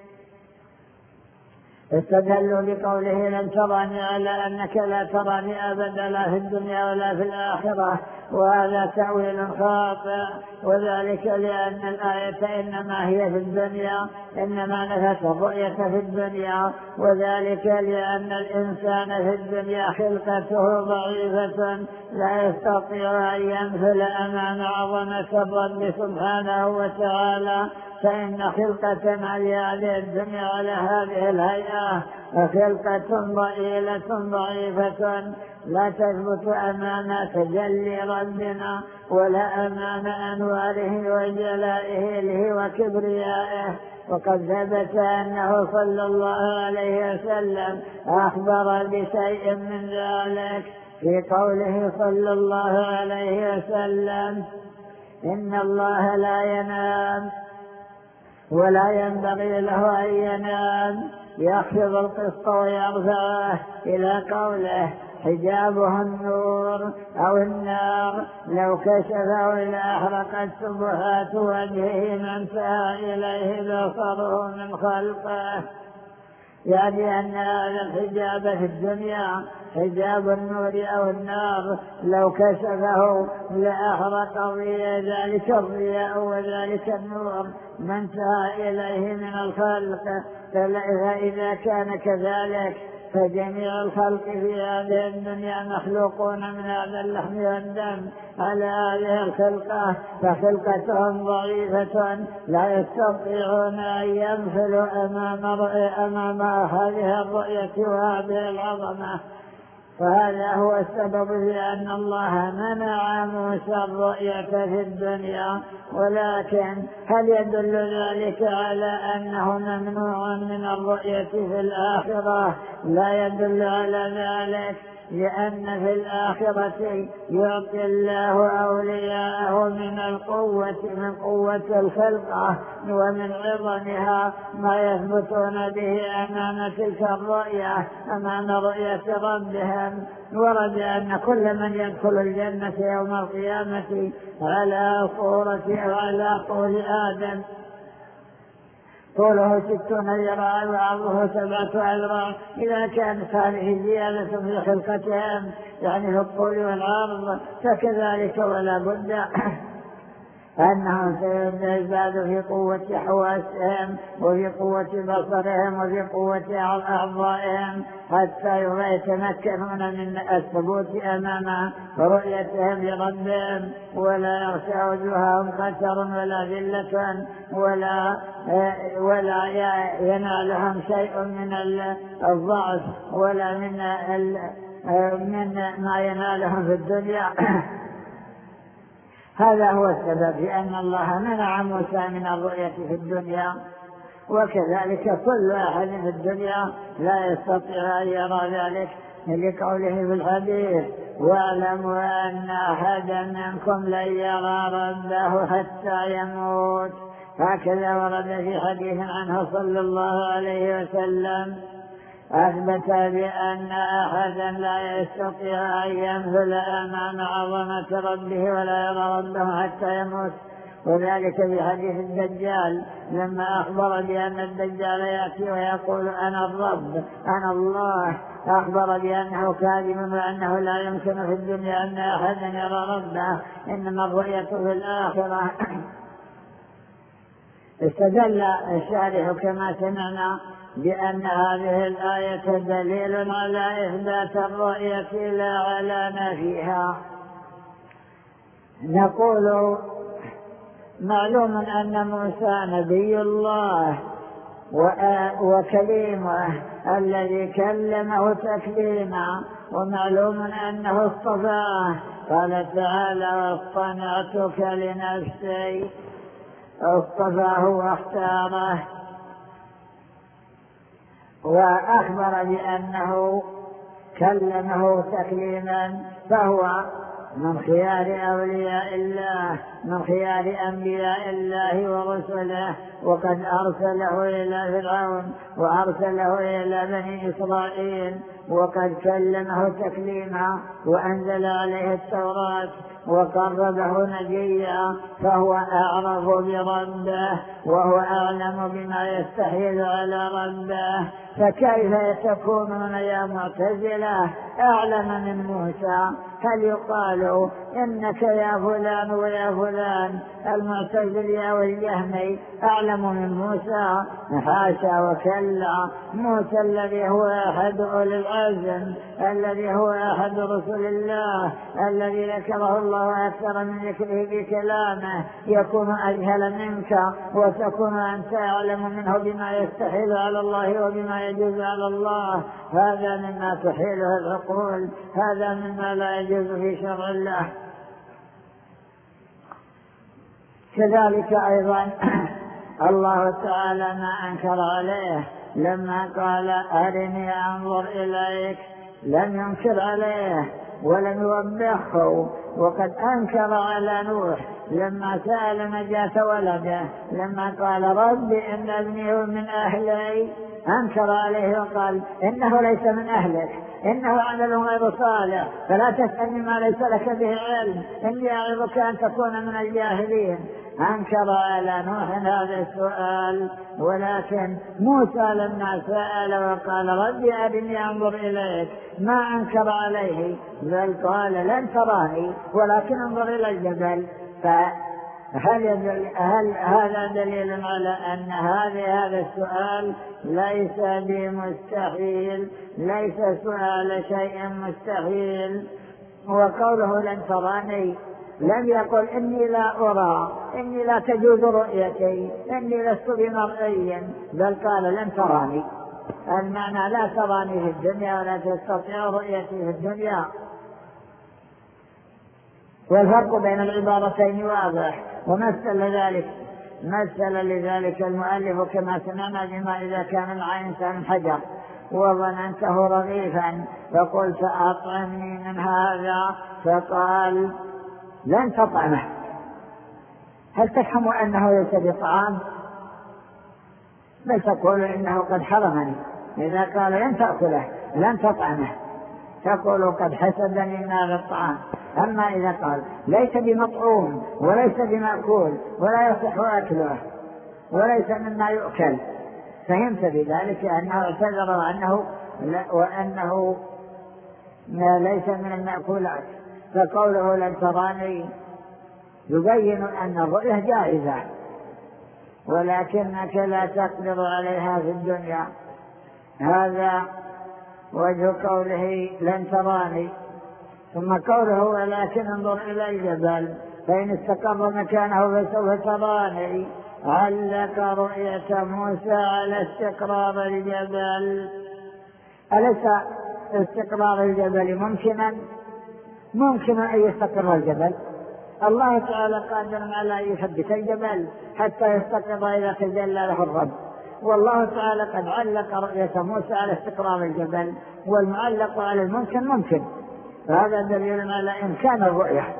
استدلوا بقوله لن تراني على أنك لا تراني أبدا لا في الدنيا ولا في الآخرة، وهذا تأويل خاطئ، وذلك لأن الآية إنما هي في الدنيا، إنما نفت الرؤية في الدنيا، وذلك لأن الإنسان في الدنيا خلقته ضعيفة لا يستطيع أن ينفل أمام عظمة الرب سبحانه وتعالى، فإن خلقة على هذه الدنيا على هذه الهيئة خلقة ضئيلة ضعيفة لا تثبت أمام تجلي ربنا ولا أمام أنواره وجلائه له وكبريائه. وقد ثبت أنه صلى الله عليه وسلم أخبر بشيء من ذلك في قوله صلى الله عليه وسلم: إن الله لا ينام ولا ينبغي له أن ينام، يخفض القسط ويرفعه، إلى قوله: حجابه النور أو النار، لو كشفه لأحرقت سبحات وجهه ما انتهى إليه بصره من خلقه. يعني أن هذا الحجاب في الدنيا حجاب النور أو النار لو كشفه لأحرق ذلك الضياء وذلك النور ما انتهى إليه من الخلق. فإذا كان كذلك فجميع الخلق في هذه الدنيا مخلوقون من هذا اللحم والدم على هذه الخلقة، فخلقتهم ضعيفة لا يستطيعون أن ينفلوا أمام, أمام هذه الرؤية وهذه العظمة. فهذا هو السبب في أن الله منع موسى الرؤية في الدنيا. ولكن هل يدل ذلك على أنه ممنوع من الرؤية في الآخرة؟ لا يدل على ذلك، لأن في الآخرة يعطي الله أولياءه من القوة من قوة الخلقة ومن عظمها ما يثبتون به أمام تلك الرؤية، أمام رؤية ربهم. ورد أن كل من يدخل الجنة يوم القيامة على صورته وعلى طول آدم، طوله ستون ذراعا وعرضه سبعة أذرع، إذا كانت هذه زيادة في خلقتهم يعني في الطول والعرض، فكذلك ولا بد أنهم سيزدادوا في قوة حواسهم وفي قوة بصرهم وفي قوة أعضائهم حتى يتمكنون من الثبوت أمام رؤيتهم لربهم، ولا يغشى وجوههم قتر ولا ذلة ولا ولا ينالهم شيء من الضعف ولا من من ما ينالهم في الدنيا. هذا هو السبب في أن الله منع موسى من الرؤية في الدنيا، وكذلك كل أحد في الدنيا لا يستطيع أن يرى ذلك، لقوله في الحديث: واعلموا أن أحدا منكم لن يرى ربه حتى يموت. هكذا ورد في حديث عنه صلى الله عليه وسلم. أثبت بأن أحدا لا يستطيع أن ينزل أمام عظمة ربه ولا يرى ربه حتى يموت، وذلك بحديث الدجال لما أخبر بأن الدجال يأتي ويقول أنا الرب أنا الله، أخبر بأنه كاذب وأنه لا يمكن في الدنيا أن أحدا يرى ربه، إنما الرؤية في الآخرة. استدل الشارح كما سمعنا بأن هذه الآية دليل على إثبات الرؤية لا على نفيها. نقول معلوم أن موسى نبي الله وكليمه الذي كلمه تكليما، ومعلوم أنه اصطفاه، قال تعالى واصطنعتك لنفسي، اصطفاه واختاره، وأخبر بأنه كلمه تكليما، فهو من خيار أولياء الله، من خيار أنبياء الله ورسله، وقد أرسله إلى فرعون وأرسله إلى بني إسرائيل، وقد كلمه تكليما وأنزل عليه التوراة وقربه نجيا، فهو أعرف بربه وهو أعلم بما يستحيل على ربه، فكيف تكونون يا معتزلة أعلم من موسى؟ هل يقال إنك يا فلان ويا فلان المعتزلي أو الجهمي أعلم من موسى؟ حاشا وكلا، موسى الذي هو أحد أولي العزم، الذي هو أحد رسل الله، الذي ذكره الله أكثر من ذكره بكلامه، يكون أجهل منك وتكون أنت أعلم منه بما يستحيل على الله وبما يجوز على الله. هذا مما تحيله العقول، هذا مما لا يجوز في شرع الله. كذلك أيضا الله تعالى ما أنكر عليه لما قال أرني أنظر إليك، لم ينكر عليه ولم يوبخه، وقد أنكر على نوح لما سأل نجاة ولده، لما قال رب إن ابني من أهلي، أنكر عليه وقال إنه ليس من أهلك، إنه عمل غير صالح، فلا تسألني ما ليس لك به علم، إني أعظك أن تكون من الجاهلين. أنكر على نوح هذا السؤال، ولكن موسى لما سأل وقال ربي أرني أنظر إليك ما أنكر عليه، بل قال لن تراني ولكن انظر إلى الجبل. فهل يدل هل هذا دليل على أن هذا هذا السؤال ليس بمستحيل، ليس سؤال شيء مستحيل؟ وقوله لن تراني لم يقل إني لا أرى، إني لا تجوز رؤيتي، إني لست بمرئي، بل قال لن تراني، المعنى لا تراني في الدنيا ولا تستطيع رؤيتي في الدنيا. والفرق بين العبارتين واضح، ومثل ذلك مثل لذلك المؤلف كما سمعنا بما إذا كان مع إنسان حجر وظننته رغيفا فقلت أطعمني من هذا، فقال لن تطعمه، هل تفهم أنه ليس بطعام؟ بل تقول إنه قد حرمني. إذا قال لن تأكله لن تطعمه تقول قد حسدني النار الطعام. أما إذا قال ليس بمطعوم وليس بمأكول ولا يصح أكله وليس مما يؤكل، فهمت بذلك أنه اعتذر وأنه, وأنه ليس من المأكولات. فقوله لن تراني يبين أن الرؤية جائزة ولكنك لا تقدر عليها في الدنيا. هذا وجه قوله لن تراني. ثم قوله ولكن انظر إلى الجبل فإن استقر مكانه فسوف تراني، علق رؤية موسى على استقرار الجبل. أليس استقرار الجبل ممكنا؟ ممكن أن يستقر الجبل، الله تعالى قادر على أن يثبت الجبل حتى يستقر إذا تجلى له الرب، والله تعالى قد علق رؤية موسى على استقرار الجبل، والمعلق على الممكن ممكن، فهذا دليل على إمكان الرؤية،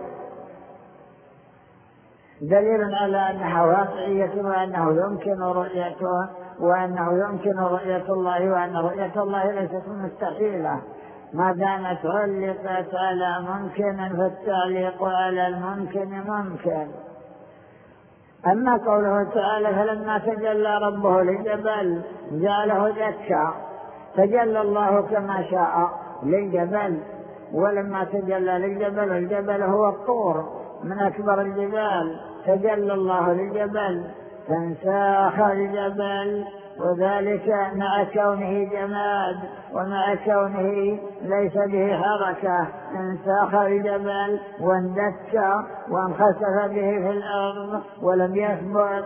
دليل على أنها واقعية وأنه يمكن رؤيتها وأنه يمكن رؤية الله، وأن رؤية الله ليست مستحيلة ما دامت علقت على ممكن، فالتعليق على الممكن ممكن. أما قوله تعالى فلما تجلى ربه للجبل جعله دكا، تجلى الله كما شاء للجبل، ولما تجلى للجبل، الجبل هو الطور من أكبر الجبال، تجلى الله للجبل فانساخ الجبل، وذلك مع كونه جماد ومع كونه ليس به حركة، انساخ الجبل واندك وانخسف به في الأرض ولم يثبت.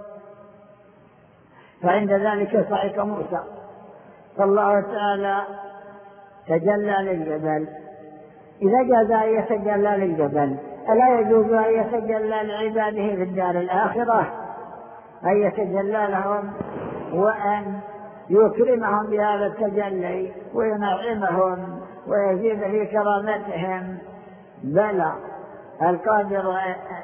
فعند ذلك صعق موسى، فالله تعالى تجلى للجبل. إذا جاز أن يتجلى للجبل ألا يجوز أن يتجلى لعباده في الدار الآخرة، أن يتجلى لهم وأن يكرمهم بهذا التجلي وينعمهم ويزيد في كرامتهم؟ بلى، القادر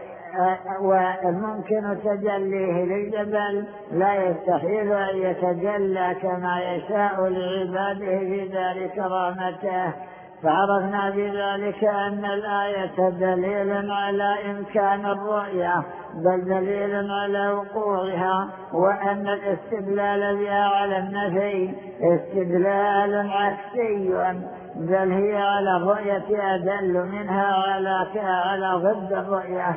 والممكن تجليه للجبل لا يستحيل أن يتجلى كما يشاء لعباده في دار كرامته. فعرفنا بذلك أن الآية دليل على إمكان الرؤية، بل دليل على وقوعها، وأن الاستدلال بها على النفي استدلال عكسي، بل هي على الرؤية أدل منها على على ضد الرؤية.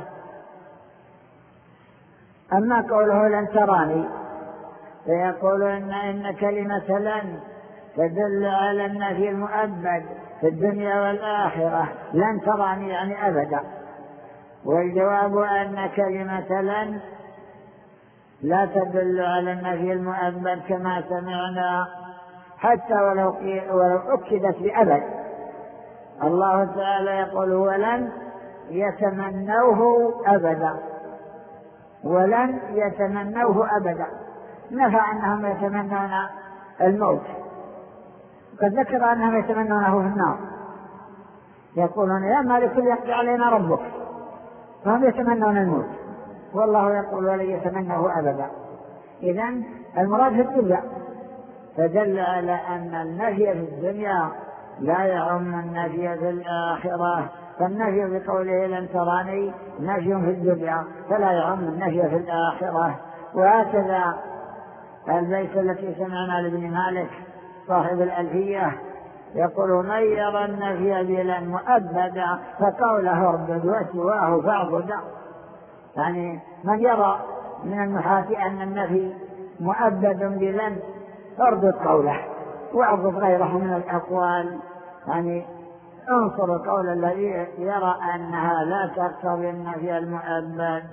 أما قوله لن تراني، فيقول إن, إن كلمة لن تدل على النفي المؤبد في الدنيا والآخرة، لن تراني يعني أبدا. والجواب أن كلمة لن لا تدل على النفي المؤبد كما سمعنا، حتى ولو, ولو أكدت بأبد. الله تعالى يقول ولن يتمنوه أبدا، ولن يتمنوه أبدا، نفى أنهم يتمنون الموت. قد ذكر أنهم يتمنونه في النار، يقولون يا مالك يقضي علينا ربك، فهم يتمنون الموت، والله يقول ولن يتمنوه أبدا. إذن المراد في الدنيا، فدل على أن النفي في الدنيا لا يعم النفي في الآخرة. فالنفي بقوله لن تراني نفي في الدنيا فلا يعم النفي في الآخرة. وهكذا البيت التي سمعنا لابن مالك صاحب الألفية يقول من يرى النفي بلا مؤبدا فقوله اردد وسواه فاعبدا. يعني من يرى من المحاة أن النفي مؤبد بلن اردد قوله واعبد غيره من الأقوال. يعني انصر القول الذي يرى أنها لا تقتضي النفي المؤبد.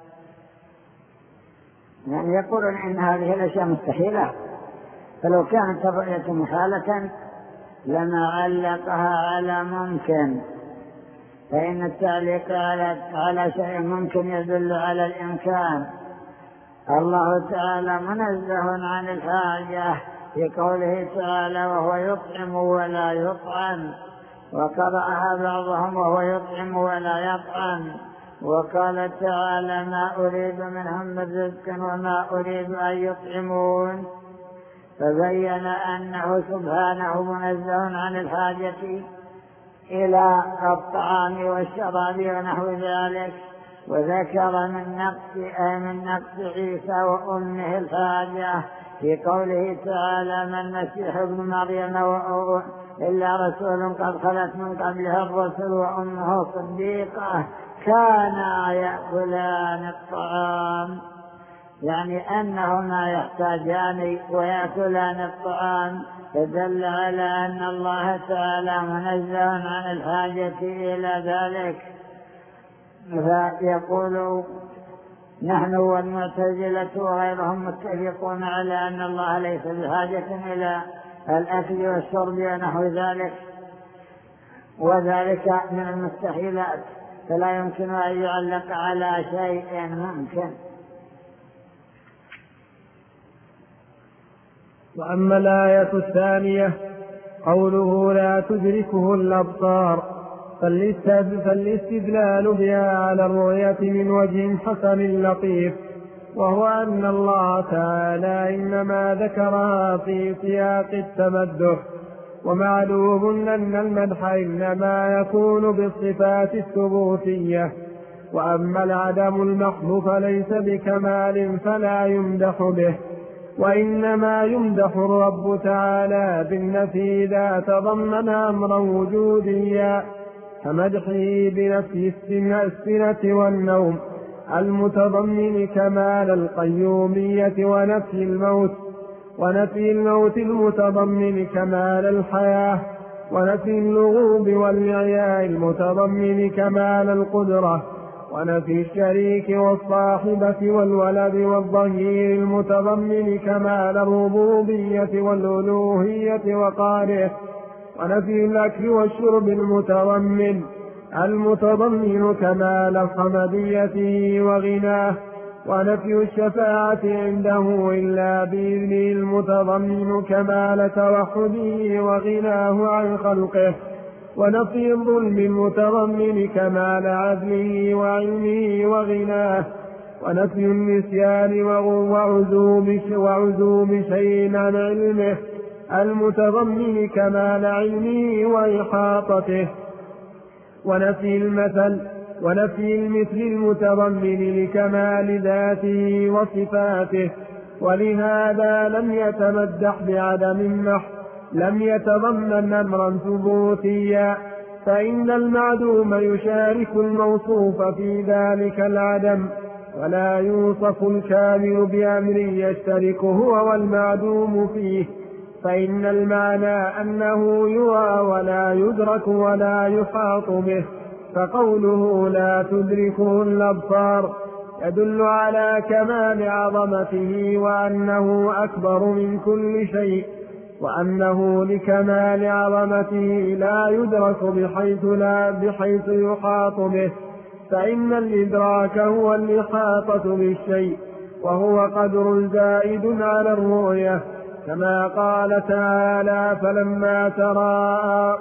يعني يقولون إن هذه الأشياء مستحيلة، فلو كانت الرؤية محالة لما علقها على ممكن، فإن التعليق على على شيء ممكن يدل على الإمكان. الله تعالى منزه عن الحاجة في قوله تعالى وهو يطعم ولا يطعم، وقرأها بعضهم وهو يطعم ولا يطعم. وقال تعالى ما أريد منهم من رزق وما أريد أن يطعمون، فبين أنه سبحانه منزه عن الحاجة إلى الطعام والشراب ونحو ذلك. وذكر من نقص من نقص عيسى وأمه الحاجة في قوله تعالى ما المسيح ابن مريم إلا رسول قد خلت من قبلها الرسل وأمه صديقة كانا يأكلان الطعام، يعني أنهما يحتاجان ويأكلان الطعام، فدل على أن الله تعالى منزه عن الحاجة إلى ذلك. فيقول نحن والمعتزلة وغيرهم متفقون على أن الله ليس بحاجة إلى الأكل والشرب ونحو ذلك، وذلك من المستحيلات، فلا يمكن أن يعلق على شيء ممكن. وأما الآية الثانية قوله لا تدركه الأبصار، فالاستدلال بها على الرؤية من وجه حسن لطيف، وهو أن الله تعالى إنما ذكرها في سياق التمدح، ومعلوم أن المدح إنما يكون بالصفات الثبوتية، وأما العدم المحض فليس بكمال فلا يمدح به، وإنما يمدح الرب تعالى بالنفي إذا تضمن أمرا وجوديا، كمدحه بنفي السنة والنوم المتضمن كمال القيومية، ونفي الموت ونفي الموت المتضمن كمال الحياة، ونفي اللغوب والإعياء المتضمن كمال القدرة، ونفي الشريك والصاحبة والولد والظهير المتضمن كمال الربوبية والألوهية وقاره، ونفي الأكل والشرب المتضمن المتضمن كمال الحمدية وغناه، ونفي الشفاعة عنده إلا بإذنه المتضمن كمال توحده وغناه عن خلقه، ونفي الظلم المتضمن كمال عدله وعلمه وغناه، ونفي النسيان وعزوم وعزوم شيء عن علمه المتضمن كمال علمه وإحاطته، ونفي المثل ونفي المثل المتضمن لكمال ذاته وصفاته. ولهذا لم يتمدح بعدم النحو، لم يتضمن أمرا ثبوتيا، فإن المعدوم يشارك الموصوف في ذلك العدم، ولا يوصف الكامل بأمر يشترك هو والمعدوم فيه، فإن المعنى أنه يرى ولا يدرك ولا يحاط به، فقوله لا تدركه الأبصار يدل على كمال عظمته وأنه أكبر من كل شيء، وأنه لكمال عظمته لا يدرك بحيث لا بحيث يحاط به، فإن الإدراك هو الإحاطة بالشيء، وهو قدر زائد على الرؤية، كما قال تعالى فلما تراءى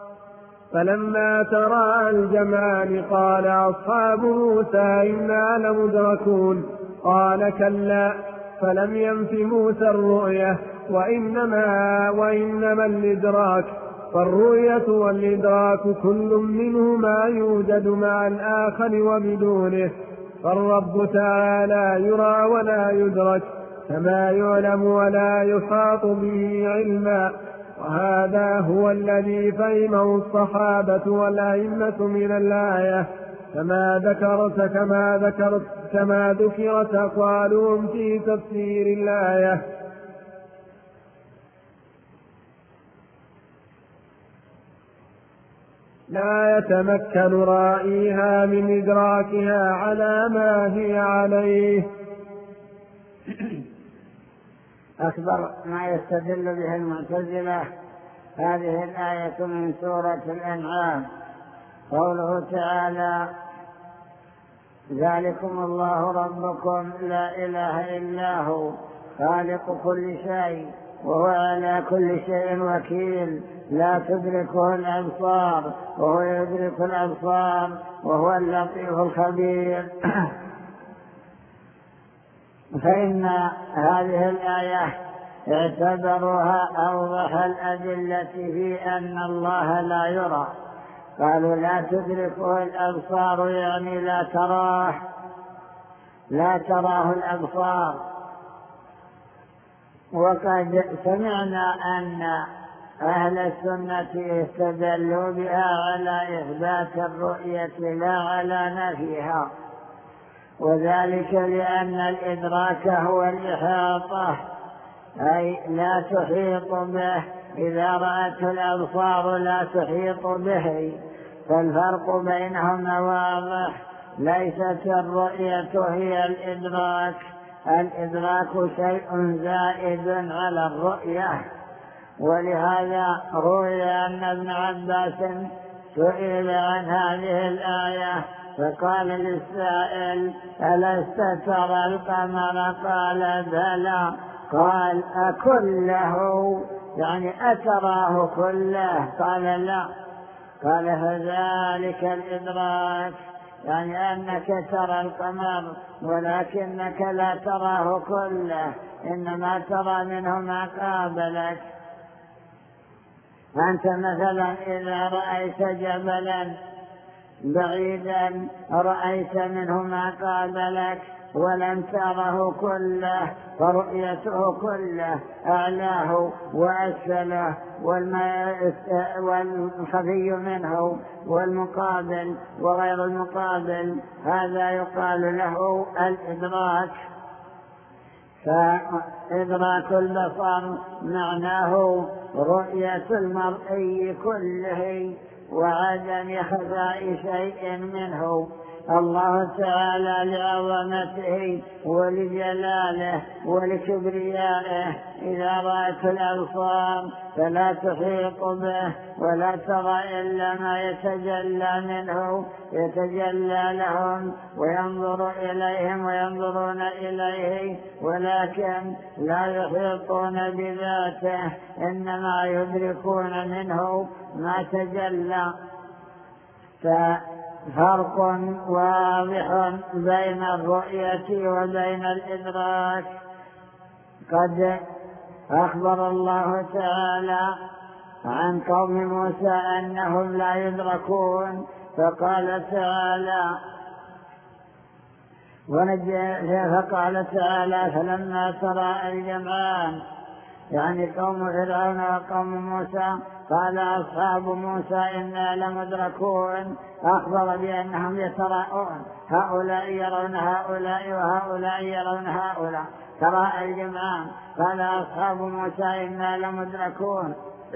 فلما تراءى الجمعان قال أصحاب موسى إنا لمدركون، قال كلا، فلم ينف موسى الرؤية وإنما, وإنما الإدراك، فالرؤية والإدراك كل منهما يوجد مع الآخر وبدونه، فالرب تعالى يرى ولا يدرك كما يعلم ولا يحاط به علما، وهذا هو الذي فهمه الصحابة والأئمة من الآية، كما ذكرت كما ذكرت كما ذكرت أقوالهم في تفسير الآية. لا يتمكن رائيها من إدراكها على ما هي عليه. أكبر ما يستدل به المعتزلة هذه الآية من سورة الأنعام، قوله تعالى ذلكم الله ربكم لا إله إلا هو خالق كل شيء وهو على كل شيء وكيل لا تدركه الأبصار وهو يدرك الأبصار وهو اللطيف الخبير. فإن هذه الآية اعتبروها أوضح الأدلة في أن الله لا يرى، قالوا لا تدركه الأبصار يعني لا تراه لا تراه الأبصار. وقد سمعنا أن أهل السنة استدلوا بها على إثبات الرؤية لا على نفيها، وذلك لأن الإدراك هو الإحاطة، أي لا تحيط به، إذا رأته الأبصار لا تحيط به، فالفرق بينهما واضح. ليست الرؤية هي الإدراك، الإدراك شيء زائد على الرؤية. ولهذا روي أن ابن عباس سئل عن هذه الآية فقال للسائل ألست ترى القمر؟ قال بلى. قال أكله يعني أتراه كله؟ قال لا. قال فذلك الإدراك، يعني أنك ترى القمر ولكنك لا تراه كله، إنما ترى منه ما قابلك. أنت مثلا إذا رأيت جبلا بعيدا رأيت منه ما قابلك ولم تره كله، فرؤيته كله أعلاه وأسفله والخفي منه والمقابل وغير المقابل، هذا يقال له الإدراك. فإدراك البصر معناه رؤية المرئي كله وعدم خفاء شيء منه. الله تعالى لعظمته ولجلاله ولكبريائه إذا رأت الأبصار فلا تحيط به ولا ترى إلا ما يتجلى منه، يتجلى لهم وينظر إليهم وينظرون إليه، ولكن لا يحيطون بذاته، إنما يدركون منه ما تجلى. ففرق واضح بين الرؤية وبين الإدراك. قد أخبر الله تعالى عن قوم موسى أنهم لا يدركون، فقال تعالى فقال تعالى فلما ترى الجمعان، يعني قوم فرعون وقوم موسى، قال أصحاب موسى إنا لمدركون، أخبر بأنهم يتراءون، هؤلاء يرون هؤلاء وهؤلاء يرون هؤلاء، ترى الجمعان. قال أصحاب موسى إنا لمدركون.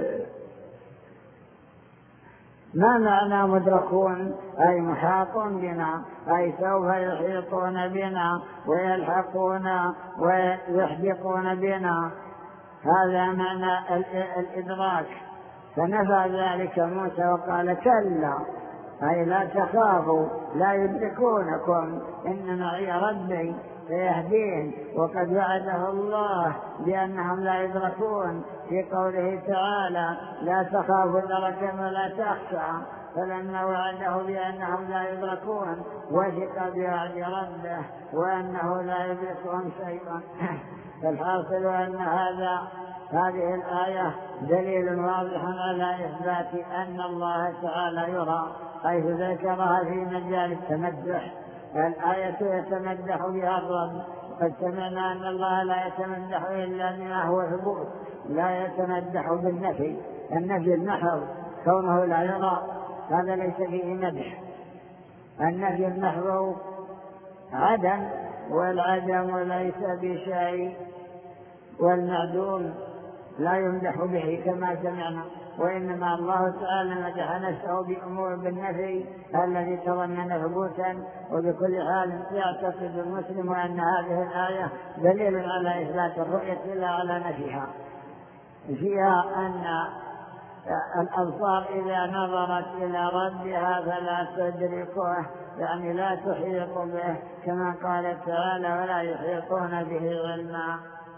ما معنى مدركون؟ أي محاط بنا، أي سوف يحيطون بنا ويلحقون ويحدقون بنا، هذا معنى الإدراك. فنفى ذلك موسى وقال كلا، أي لا تخافوا لا يدركونكم، إن معي ربي سيهدين. وقد وعده الله بأنهم لا يدركون في قوله تعالى لا تخافوا دركا ولا تخشى، فلما وعده بأنهم لا يدركون وثق بوعد ربه وأنه لا يدركهم شيئا. فالحاصل أن هذا هذه الآية دليل واضح على إثبات أن الله تعالى يرى، حيث ذكرها في مجال التمدح. الآية يتمدح بها الرب، قد سمعنا أن الله لا يتمدح إلا بما هو ثبوت، لا يتمدح بالنفي. النفي المحض كونه لا يرى هذا ليس فيه مدح. النفي المحض عدم، والعدم ليس بشيء، والمعدوم لا يمدح به كما سمعنا. وإنما الله تعالى مدح نفسه بأمور بالنفي الذي تظنن ثبوتا. وبكل حال يعتقد المسلم أن هذه الآية دليل على إثبات الرؤية لا على نفيها. فيها أن الأبصار إذا نظرت إلى ربها فلا تدركه، يعني لا تحيط به، كما قال تعالى ولا يحيطون به علما.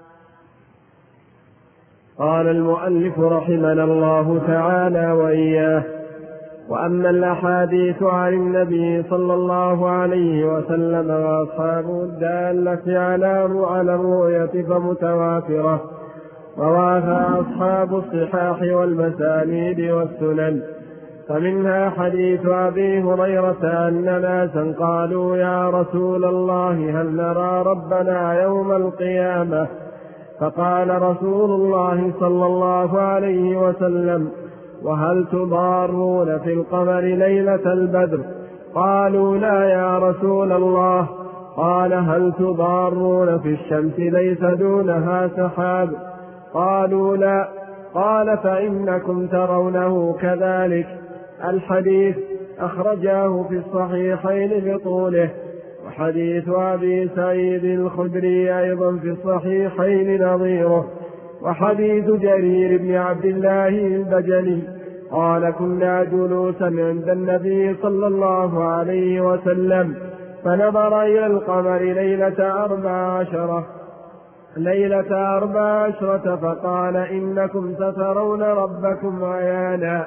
قال المؤلف رحمنا الله تعالى وإياه: وأما الأحاديث عن النبي صلى الله عليه وسلم وأصحابه الدالة على الرؤية فمتواترة، رواها أصحاب الصحاح والمسانيد والسنن. فمنها حديث أبي هريرة أن ناسا قالوا يا رسول الله هل نرى ربنا يوم القيامة؟ فقال رسول الله صلى الله عليه وسلم: وهل تضارون في القمر ليلة البدر؟ قالوا لا يا رسول الله. قال هل تضارون في الشمس ليس دونها سحاب؟ قالوا لا. قال فإنكم ترونه كذلك. الحديث أخرجاه في الصحيحين بطوله. وحديث أبي سعيد الخدري أيضا في الصحيحين نظيره. وحديث جرير بن عبد الله البجلي قال كنا جلوسا عند النبي صلى الله عليه وسلم فنظر إلى القمر ليلة أربع عشرة ليلة أربع عشرة فقال إنكم سترون ربكم عيانا.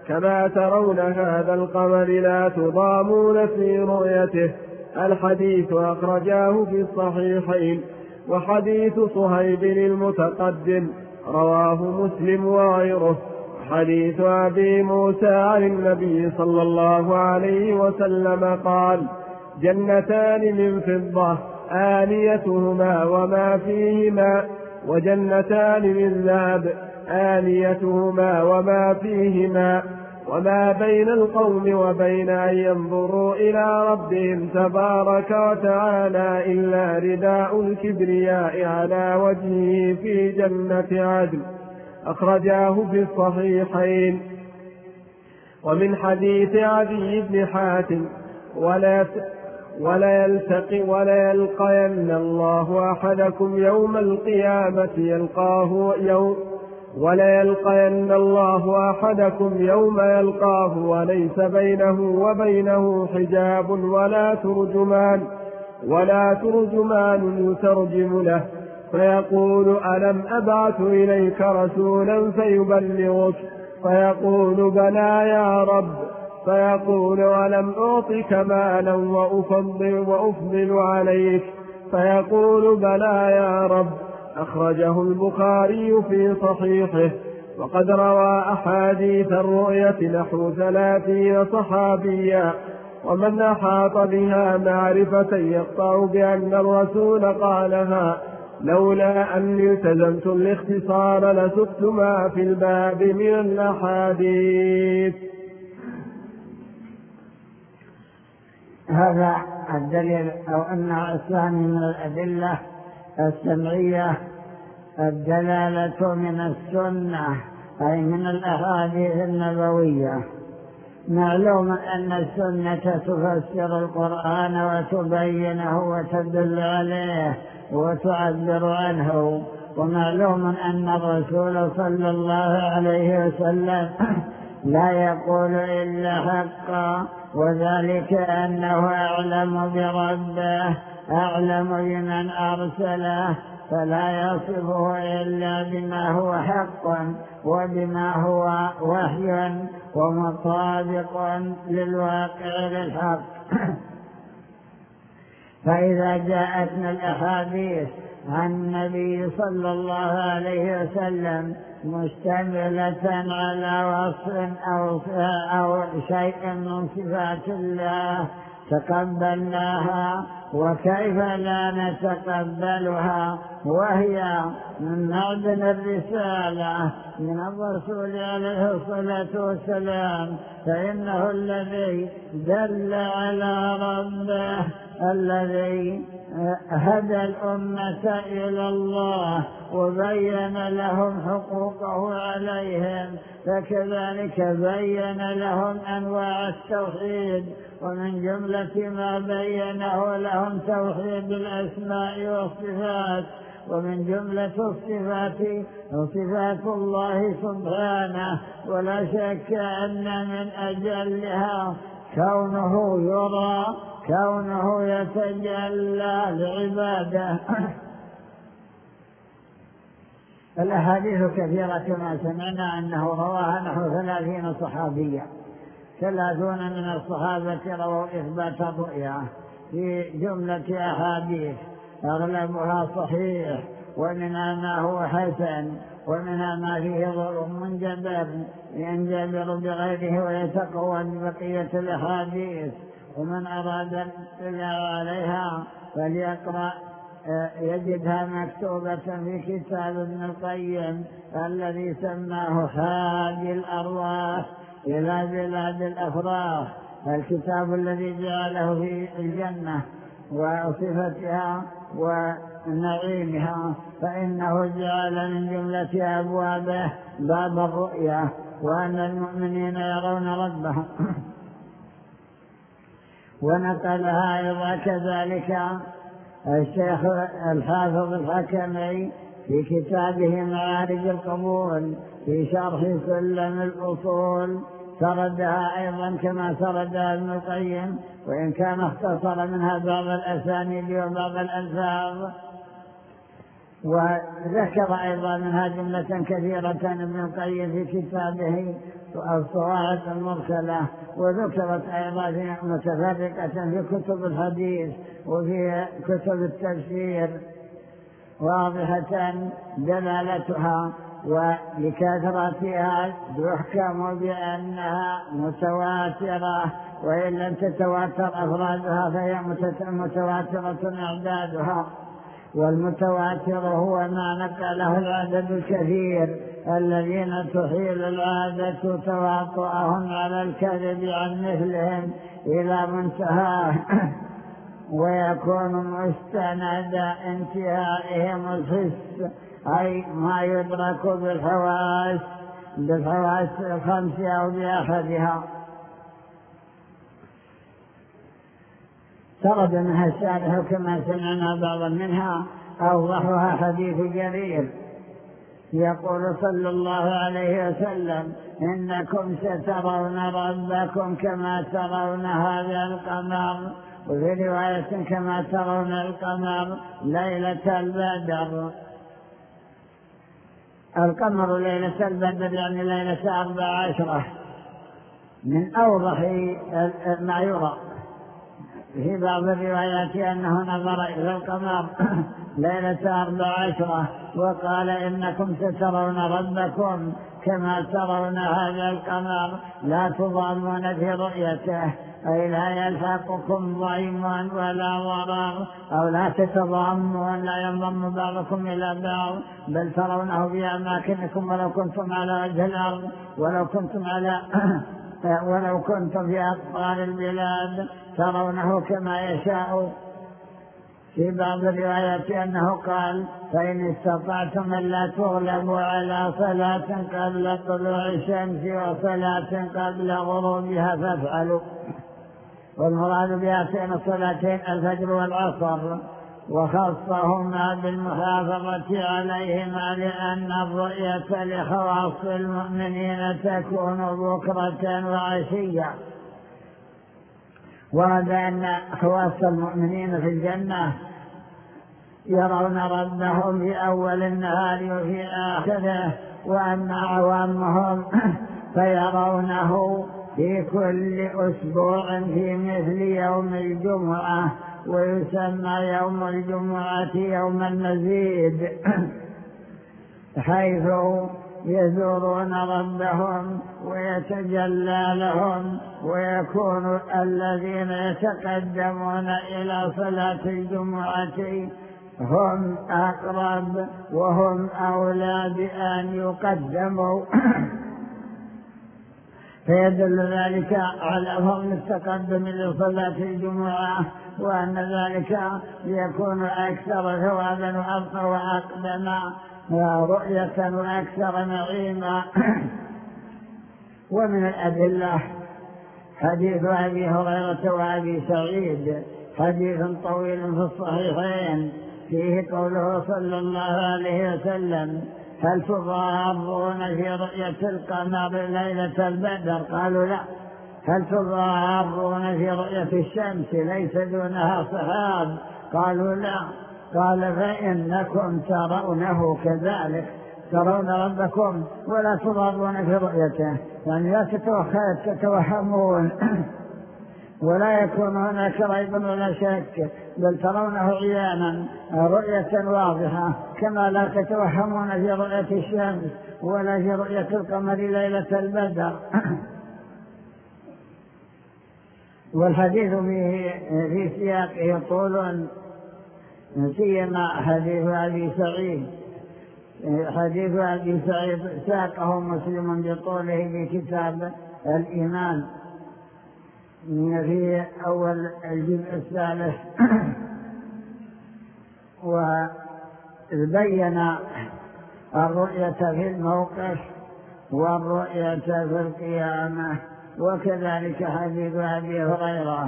كما ترون هذا القمر لا تضامون في رؤيته. الحديث أخرجاه في الصحيحين. وحديث صهيب المتقدم رواه مسلم وغيره. حديث أبي موسى عن النبي صلى الله عليه وسلم قال: جنتان من فضة آنيتهما وما فيهما، وجنتان من ذهب آنيتهما وما فيهما، وما بين القوم وبين أن ينظروا إلى ربهم تبارك وتعالى إلا رداء الكبرياء على وجهه في جنة عدن. أخرجاه في الصحيحين. ومن حديث عدي بن حاتم: ولا ولا يلتقي ولا يلقين الله أحدكم يوم القيامة يلقاه يوم ولا يلقين الله أحدكم يوم يلقاه وليس بينه وبينه حجاب ولا ترجمان ولا ترجمان يترجم له، فيقول: ألم أبعث إليك رسولا فيبلغك؟ فيقول: بلى يا رب. فيقول: ألم أعطك مالا وأفضل, وأفضل عليك؟ فيقول: بلى يا رب. أخرجه البخاري في صحيحه. وقد روى أحاديث الرؤية نحو ثلاثين صحابيا، ومن أحاط بها معرفة يقطع بأن الرسول قالها، لولا أني التزمت الاختصار لسقت ما في الباب من الأحاديث. هذا الدليل أو النوع الثاني من الأدلة السمعية الدلالة من السنة أي من الأحاديث النبوية. معلوم أن السنة تفسر القرآن وتبينه وتدل عليه وتعبر عنه، ومعلوم أن الرسول صلى الله عليه وسلم لا يقول إلا حقا، وذلك أنه أعلم بربه أعلم بمن أرسله، فلا يصفه إلا بما هو حق وبما هو وحي ومطابق للواقع للحق. فإذا جاءتنا الأحاديث عن النبي صلى الله عليه وسلم مشتملة على وصف أو, أو شيء من صفات الله تقبلناها، وكيف لا نتقبلها وهي من معدن الرسالة من الرسول عليه الصلاة والسلام، فإنه الذي دل على ربه الذي هدى الأمة إلى الله وبين لهم حقوقه عليهم، فكذلك بين لهم أنواع التوحيد، ومن جملة ما بينه لهم توحيد الأسماء والصفات، ومن جملة الصفات صفات الله سبحانه، ولا شك أن من أجلها كونه يرى، كونه يتجلى لعباده. الأحاديث كثيرة كما سمعنا أنه رواها نحو ثلاثين صحابيا، ثلاثون من الصحابة رووا إثبات الرؤيا في جملة أحاديث أغلبها صحيح، ومنها ما هو حسن، ومنها ما فيه ظلم منجبر ينجبر بغيره ويتقوى ببقية الأحاديث. ومن أراد الاطلاع عليها فليقرأ يجدها مكتوبة في كتاب ابن القيم الذي سماه هادي الأرواح إلى بلاد الأفراح، الكتاب الذي جعله في الجنة وصفتها ونعيمها، فإنه جعل من جملة أبوابه باب الرؤيا، وأن المؤمنين يرون ربهم. ونقلها أيضا كذلك الشيخ الحافظ الحكمي في كتابه معارج القبول في شرح سلم الأصول، سردها أيضا كما سردها ابن القيم، وإن كان اختصر منها بعض الأسانيد وبعض الألفاظ. وذكر أيضا منها جملة كثيرة ابن القيم في كتابه الصواعق المرسلة، وذكرت أيضا في متفرقة في كتب الحديث وفي كتب التفسير واضحة دلالتها، ولكثرتها يحكم بأنها متواترة، وإن لم تتواتر أفرادها فهي متواترة أعدادها. والمتواتر هو ما نقله العدد الكثير الذين تحيل العادة تواطؤهم على الكذب عن مثلهم إلى منتهى، ويكون مستند انتهائهم الحس، أي ما يدرك بالحواس بالحواس الخمس أو بأحدها. سرد منها الشارح كما سمعنا بعضا منها، أوضحها حديث جرير يقول صلى الله عليه وسلم: إنكم سترون ربكم كما ترون هذا القمر، وفي رواية كما ترون القمر ليلة البدر. القمر ليلة البدر يعني ليلة أربع عشرة، من أوضح ما يرى. في بعض الروايات أنه نظر إلى القمر ليلة أربع عشرة وقال: إنكم سترون ربكم كما ترون هذا القمر لا تضامون في رؤيته، أي لا يلحقكم ضيم ولا ضرر، أو لا تتضامون، لا ينضم بعضكم إلى بعض، بل ترونه في أماكنكم ولو كنتم على وجه الأرض، ولو كنتم على ولو كنتم في أقطار البلاد ترونه كما يشاء. في بعض الروايات أنه قال: فإن استطعتم أن لا تغلبوا على صلاة قبل طلوع الشمس وصلاة قبل غروبها فافعلوا. والمراد بهاتين الصلاتين الفجر والعصر، وخصهما بالمحافظة عليهما لأن الرؤية لخواص المؤمنين تكون بكرة وعشية. ورد أن خواص المؤمنين في الجنة يرون ربهم في أول النهار وفي آخره، وأما عوامهم فيرونه في كل أسبوع في مثل يوم الجمعة، ويسمى يوم الجمعة يوم المزيد، حيث يزورون ربهم ويتجلى لهم، ويكون الذين يتقدمون إلى صلاة الجمعة هم أقرب وهم أولى بأن يقدموا، فيدل ذلك على فضل التقدم لصلاة الجمعة، وأن ذلك يكون أكثر ثوابا وأبقى وأقدم رؤية وأكثر نعيما. ومن الأدلة حديث أبي هريرة وأبي سعيد، حديث طويل في الصحيحين فيه قوله صلى الله عليه وسلم: هل تضارون في رؤية القمر ليلة البدر؟ قالوا لا. هل تضارون في رؤية الشمس ليس دونها سحاب؟ قالوا لا. قال: فإنكم ترونه كذلك، ترون ربكم ولا تضارون في رؤيته، يعني لا تتوهمون ولا يكون هناك ريب ولا شك، بل ترونه عيانا رؤية واضحة، كما لا تتوهمون في رؤية الشمس ولا في رؤية القمر ليلة البدر. والحديث فيه في سياقه طول، سيما حديث أبي سعيد. حديث أبي سعيد ساقه مسلم بطوله في كتاب الإيمان في أول الجزء الثالث، وبين الرؤية في الموقف والرؤية في القيامة، وكذلك حديث أبي هريرة.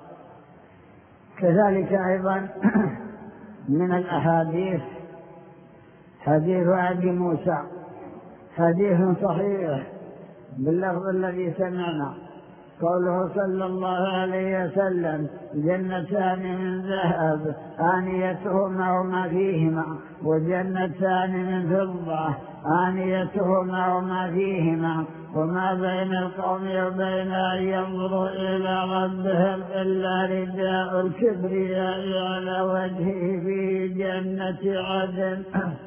كذلك أيضا من الأحاديث حديث أبي موسى، حديث صحيح باللفظ الذي سمعنا، قوله صلى الله عليه وسلم جنتان من ذهب آنيتهما وما فيهما وجنتان من فضة آنيتهما وما فيهما وما بين القوم وبين أن ينظروا إلى ربهم إلا رداء الكبرياء على وجهه في جنة عدن.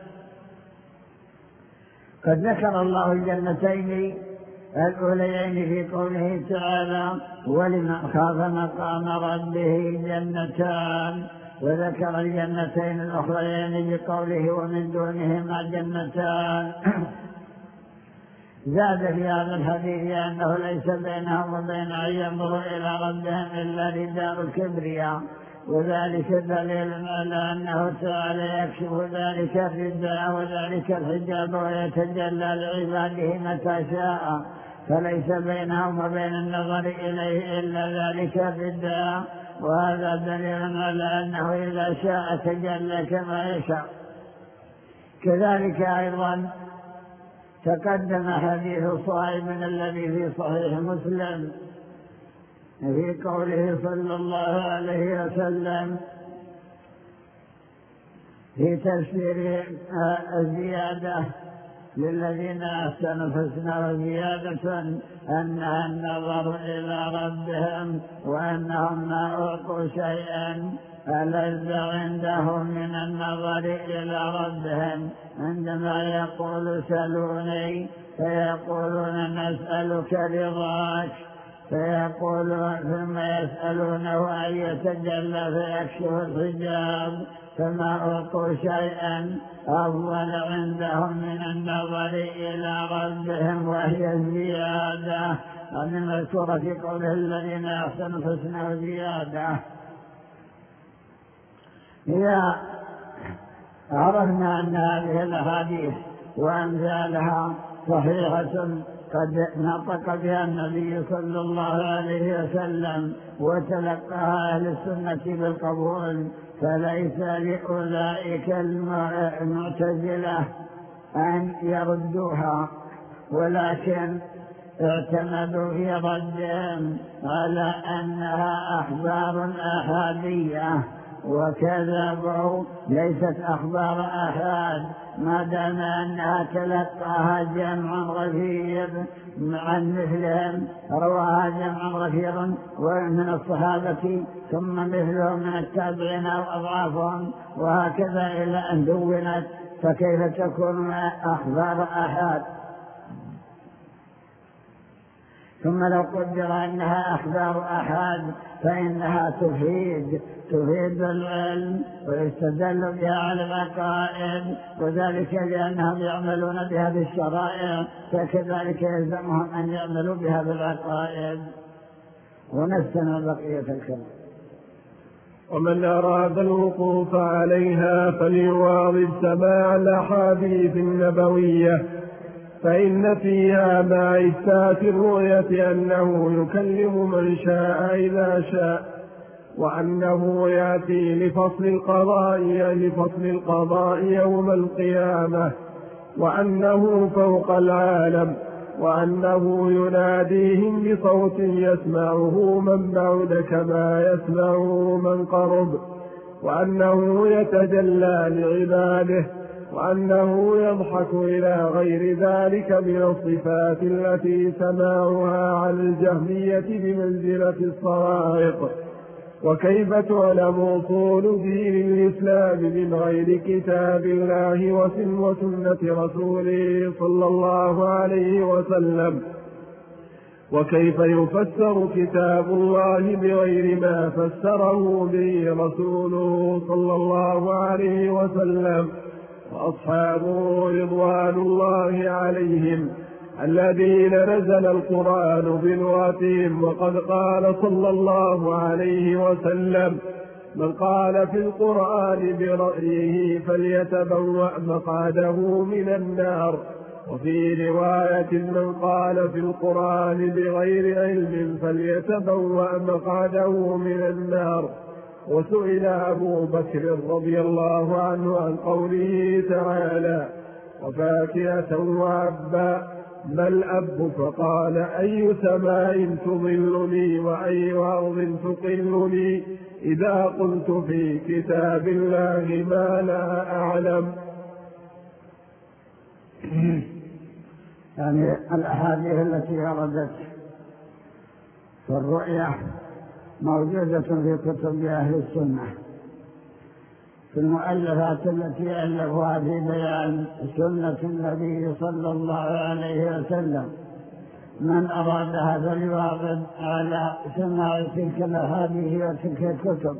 قد ذكر الله الجنتين الأوليين في قوله تعالى ولمن خاف مقام ربه جنتان، وذكر الجنتين الأخريين بقوله ومن دونهما جنتان. زاد في هذا الحديث أنه ليس بينهم وبين أن ينظروا إلى ربهم إلا رداء الكبرياء، وذلك دليل على أنه تعالى يكشف ذلك الرداء وذلك الحجاب ويتجلى لعباده متى شاء، فليس بينهم وبين النظر إليه إلا ذلك الرداء، وهذا دليل على أنه إذا شاء تجلى كما يشاء. كذلك أيضا تقدم حديث صهيب الذي في صحيح مسلم في قوله صلى الله عليه وسلم في تفسير الزيادة للذين أحسنوا الحسنى وزيادة أنها النظر إلى ربهم وأنهم ما أعطوا شيئا ألذ عندهم من النظر إلى ربهم، عندما يقول سلوني فيقولون نسألك رضاك، فيقول ثم يسألونه أن يتجلى فيكشف الحجاب، فما أعطوا شيئا أفضل عندهم من النظر إلى ربهم وهي الزيادة. هذه المذكورة في قوله الذين أحسنوا الحسنى وزيادة. إذا عرفنا أن هذه الأحاديث وأمثالها صحيحة قد نطق بها النبي صلى الله عليه وسلم وتلقاها أهل السنة بالقبول، فليس لأولئك المعتزلة أن يردوها، ولكن اعتمدوا في ردهم على أنها أخبار أحادية، وكذبوا ليست أخبار أحاد ما دام أنها تلقاها جمع غفير عن مثلهم، رواها جمع غفير ومن الصحابة ثم مثلهم من التابعين وأضعافهم وهكذا إلى أن دونت، فكيف تكون أخبار أحاد؟ ثم لو قدر أنها أخبار أحاد فإنها تفيد تفيد العلم ويستدل بها على العقائد، وذلك لأنهم يعملون بها بالشرائع، فكذلك يلزمهم أن يعملوا بها بالعقائد. ونستمع بقية الكلام. ومن أراد الوقوف عليها فليواظب سماع الأحاديث النبوية، فإن فيها مع إثبات الرؤية أنه يكلم من شاء إذا شاء، وأنه يأتي لفصل القضاء لفصل القضاء يوم القيامة، وأنه فوق العالم، وأنه يناديهم بصوت يسمعه من بعد كما يسمعه من قرب، وأنه يتجلى لعباده، وأنه يضحك إلى غير ذلك من الصفات التي سماعها عن الجهمية بمنزلة الصواعق. وكيف تعلم أصول دين الإسلام من غير كتاب الله وسنة رسوله صلى الله عليه وسلم؟ وكيف يفسر كتاب الله بغير ما فسره به رسوله صلى الله عليه وسلم وأصحابه رضوان الله عليهم الذين نزل القرآن بلغتهم؟ وقد قال صلى الله عليه وسلم من قال في القرآن برأيه فليتبوأ مقعده من النار. وفي رواية من قال في القرآن بغير علم فليتبوأ مقعده من النار. وسئل أبو بكر رضي الله عنه عن قوله تعالى وفاكهة وأبا بل أب فقال أي سماء تظلني وأي أرض تقلني إذا قلت في كتاب الله ما لا أعلم. يعني الأحاديث التي وردت في الرؤيا موجودة في كتب أهل السنة، في المؤلفات التي ألفوها في بيان سنة النبي صلى الله عليه وسلم. من أرادها فليواظب على سماع تلك الأحاديث وتلك الكتب.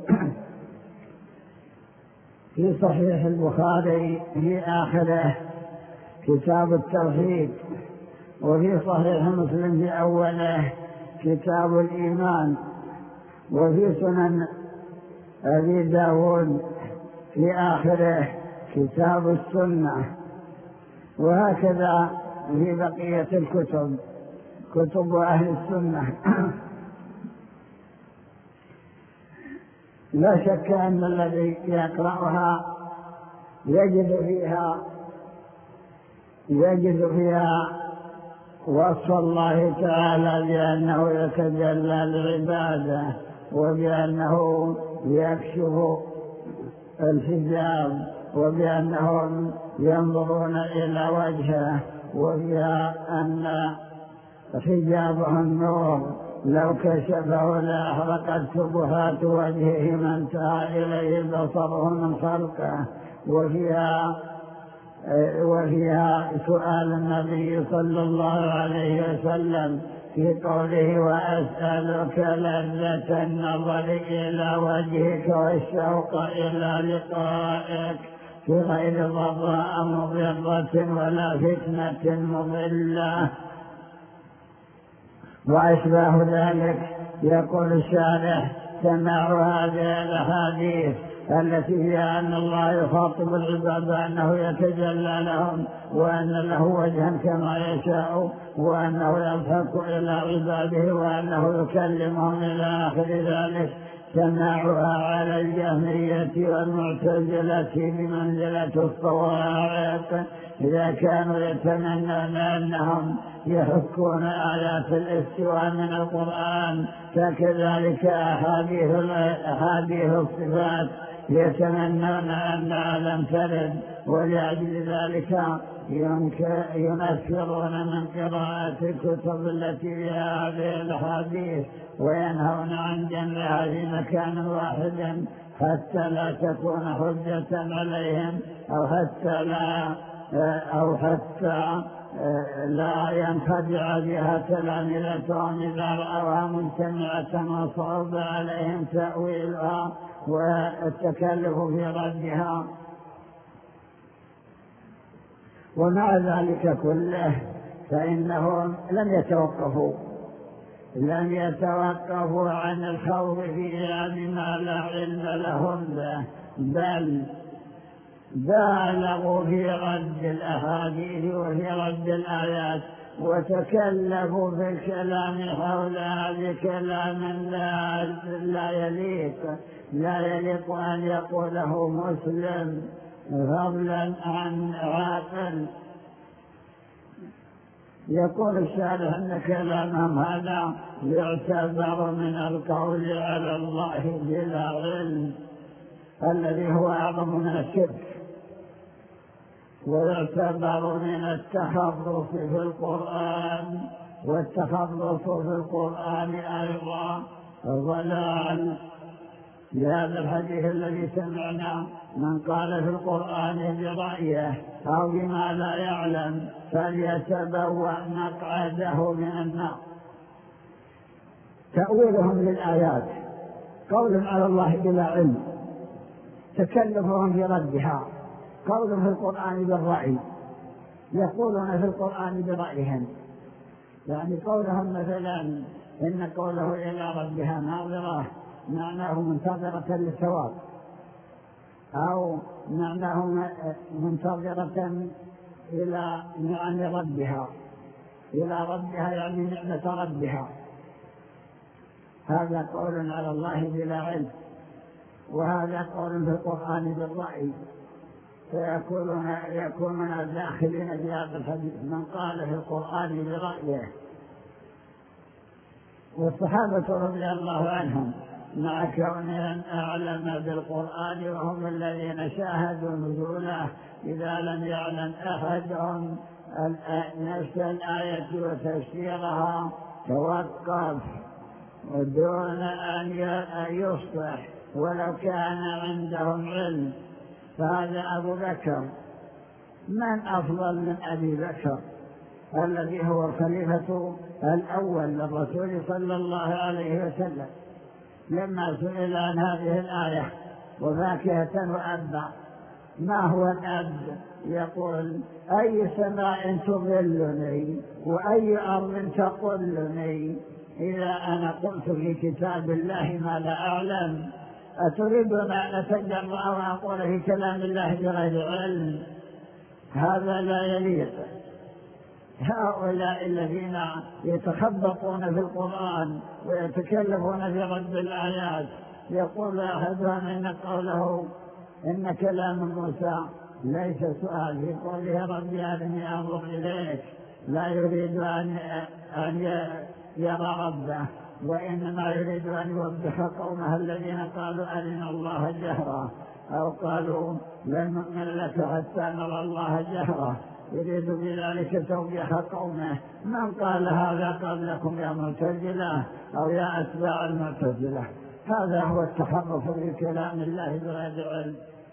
في صحيح البخاري في آخره كتاب التوحيد، وفي صحيح مسلم في أوله كتاب الإيمان، وفي سنن أبي داود في آخره كتاب السنة، وهكذا في بقية الكتب كتب أهل السنة. لا شك أن الذي يقرأها يجد فيها يجد فيها وصف الله تعالى بأنه يتجلى لعباده، وبأنه يكشف الحجاب، وبأنهم ينظرون إلى وجهه، وفيها أن حجابه النور لو كشفه لأحرقت شبهات وجهه ما انتهى إليه بصره من خلقه. وفيها وفيها سؤال النبي صلى الله عليه وسلم في قوله وأسألك لذة النظر إلى وجهك والشوق إلى لقائك في غير ضراء مضرة ولا فتنة مضلة وأشباه ذلك. يقول الشارح سماع هذه الأحاديث التي فيها أن الله يخاطب العباد أنه يتجلى لهم، وأن له وجها كما يشاء، وأنه يضحك إلى عباده، وأنه يكلمهم إلى آخر ذلك. سماعها على الجهمية والمعتزلة بمنزلة الصواعق إذا كانوا يتمنون أنهم يحكون آيات الاستواء من القرآن، فكذلك أحاديث أحاديث الصفات يتمنون أنها لم ترد، ولأجل ذلك ينفرون من قراءة الكتب التي فيها هذه الأحاديث، وينهون عن جمعها في مكان واحد حتى لا تكون حجة عليهم، أو حتى لا أو حتى لا ينخدع بها تلامذتهم إذا رأوها مجتمعة وصعب عليهم تأويلها والتكلف في ردها. ومع ذلك كله فإنهم لم يتوقفوا لم يتوقفوا عن الخوض فيها بما لا علم لهم به، بل بالغوا في رد الأحاديث وفي رد الآيات، وتكلفوا في الكلام حولها بكلام لا, لا يليق لا يليق أن يقوله مسلم فضلا عن عاقل. يقول الشارح أن كلامهم هذا يعتبر من القول على الله بلا علم الذي هو أعظم من الشرك، ويعتبر من التخبط في القرآن، والتخبط في القرآن أيضا ضلال. لهذا الحديث الذي سمعنا من قال في القرآن برأيه أو بما لا يعلم فليتبوأ مقعده من النار. تأويلهم للآيات قول على الله بلا علم، تكلفهم في ردها قول في القرآن بالرأي، يقولون في القرآن برأيهم، يعني قولهم مثلا إن قوله إلى ربها ناظرة معناه منتظرة للثواب، أو معناه منتظرة إلى نعم ربها، إلى ربها يعني نعمة ربها. هذا قول على الله بلا علم، وهذا قول في القرآن بالرأي. فيكونون يكونون الداخلين في هذا الحديث من قال في القرآن برأيه. والصحابة رضي الله عنهم مع كونهم أعلم بالقرآن وهم الذين شاهدوا نزوله، إذا لم يعلم أحدهم نفس الآية وتفسيرها توقف دون أن يصلح ولو كان عندهم علم. فهذا أبو بكر. من أفضل من أبي بكر الذي هو الخليفة الأول للرسول صلى الله عليه وسلم؟ لما سئل عن هذه الآية وفاكهة وأبا، ما هو الأب؟ يقول: أي سماء تظلني وأي أرض تقلني إذا أنا قلت في كتاب الله ما لا أعلم؟ أتريدون أن أتجرأ وأقول في كلام الله بغير علم؟ هذا لا يليق. هؤلاء الذين يتخبطون في القرآن ويتكلفون في رد الآيات، يقول أحدهم إن قوله إن كلام موسى ليس سؤال، في قوله ربي أرني أنظر إليك لا يريد أن يرى ربه، وإنما يريد أن يوضح قومه الذين قالوا أرنا الله جهرا، أو قالوا لن نؤمن لك حتى نرى الله جهرا، يريد بذلك توضيح قومه. من قال هذا قبلكم يا معتزلة أو يا أتباع المعتزلة؟ هذا هو التحرف في كلام الله بغير علم.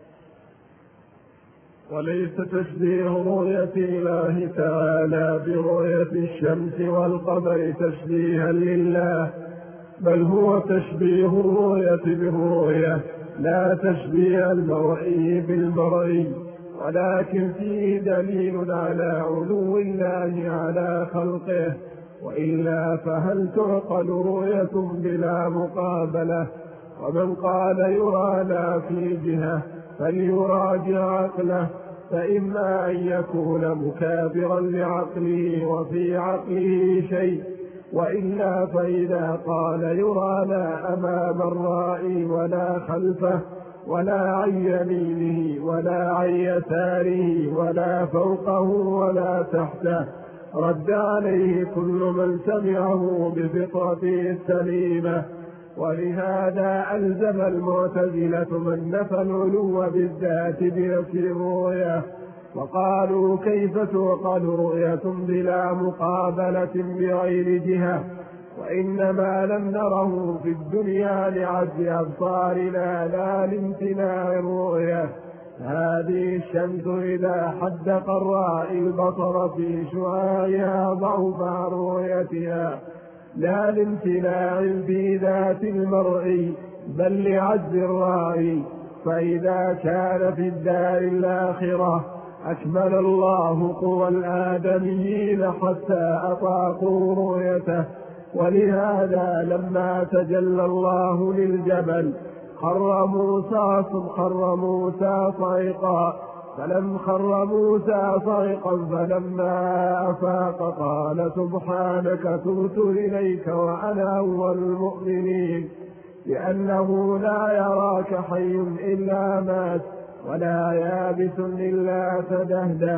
وليس تشبيه رؤية الله تعالى برؤية الشمس والقمر تشبيها لله، بل هو تشبيه الرؤية بالرؤية، لا تشبيه المرئي بالمرئي، ولكن فيه دليل على علو الله على خلقه، وإلا فهل تعقل رؤية بلا مقابلة؟ ومن قال يرى لا في جهة فليراجع عقله، فإما أن يكون مكابرا لعقله وفي عقله شيء، وإلا فإذا قال يرى لا أمام الرائي ولا خلفه ولا عن يمينه ولا عن يساره ولا فوقه ولا تحته، رد عليه كل من سمعه بفطرته السليمة. ولهذا ألزم المعتزلة من نفى العلو بالذات بنفي الرؤية، وقالوا كيف تعقل رؤية بلا مقابلة بغير جهة، وإنما لم نره في الدنيا لعجز أبصارنا لا لامتناع الرؤية. هذه الشمس إذا حدق الرائي البصر في شعاعها ضعف عن رؤيتها، لا لامتناع في ذات المرء بل لعجز الرائي. فإذا كان في الدار الآخرة أكمل الله قوى الآدميين حتى أطاقوا رؤيته، ولهذا لما تجلى الله للجبل خر موسى خر موسى صعقا، فلم خر موسى صعقا فلما أفاق قال سبحانك تبت إليك وأنا أول المؤمنين، لأنه لا يراك حي إلا مات ولا يابس إلا تدهده.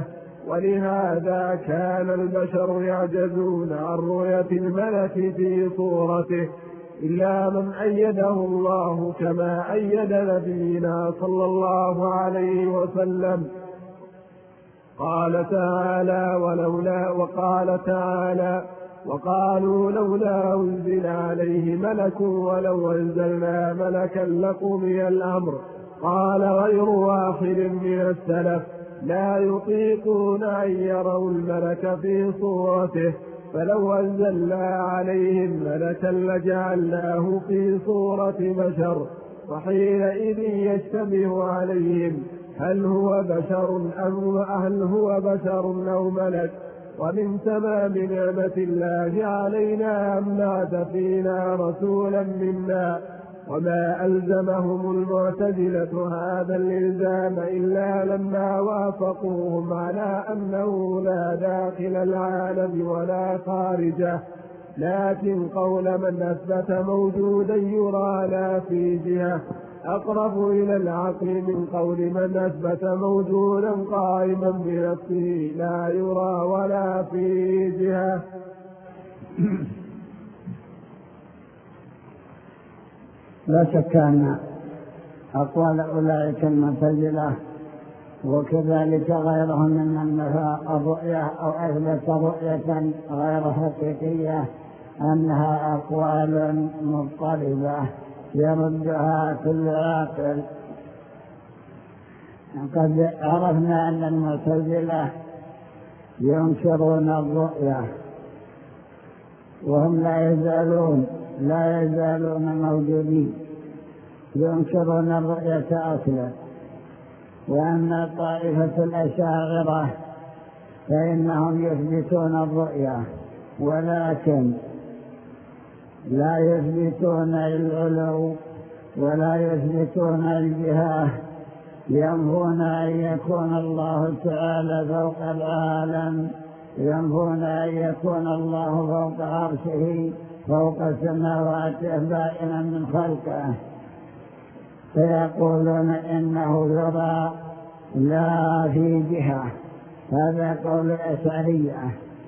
ولهذا كان البشر يعجزون عن رؤية الملك في صورته إلا من أيده الله كما أيد نبينا صلى الله عليه وسلم. قال تعالى ولولا وقال تعالى وقالوا لولا أنزل عليه ملك ولو أنزلنا ملكا لقضي الأمر. قال غير واحد من السلف لا يطيقون أن يروا الملك في صورته، فلو أنزلنا عليهم ملكا لجعلناه في صورة بشر، وحينئذ يشتبه عليهم هل هو بشر أم هل هو بشر أو ملك. ومن تمام نعمة الله علينا أن بعث فينا رسولا منا، وما ألزمهم المعتزلة هذا الإلزام إلا لما وافقوهم على أنه لا داخل العالم ولا خارجه، لكن قول من أثبت موجودا يرى لا في جهة أقرب إلى العقل من قول من أثبت موجودا قائما بنفسه لا يرى ولا في جهة. لا شك أن أقوال أولئك المعتزلة وكذلك غيرهم من نفى الرؤية أو أثبت رؤية غير حقيقية أنها أقوال مضطربة يردها كل عاقل. قد عرفنا أن المعتزلة ينكرون الرؤية وهم لا يزالون لا يزالون موجودين، ينكرون الرؤية أصلا. وأما طائفة الأشاعرة فإنهم يثبتون الرؤية ولكن لا يثبتون العلو ولا يثبتون الجهة، ينفون أن يكون الله تعالى فوق العالم، ينفون أن يكون الله فوق عرشه فوق سماواته بائنا من خلقه، فيقولون إنه يرى لا في جهة. هذا قول الأشعرية،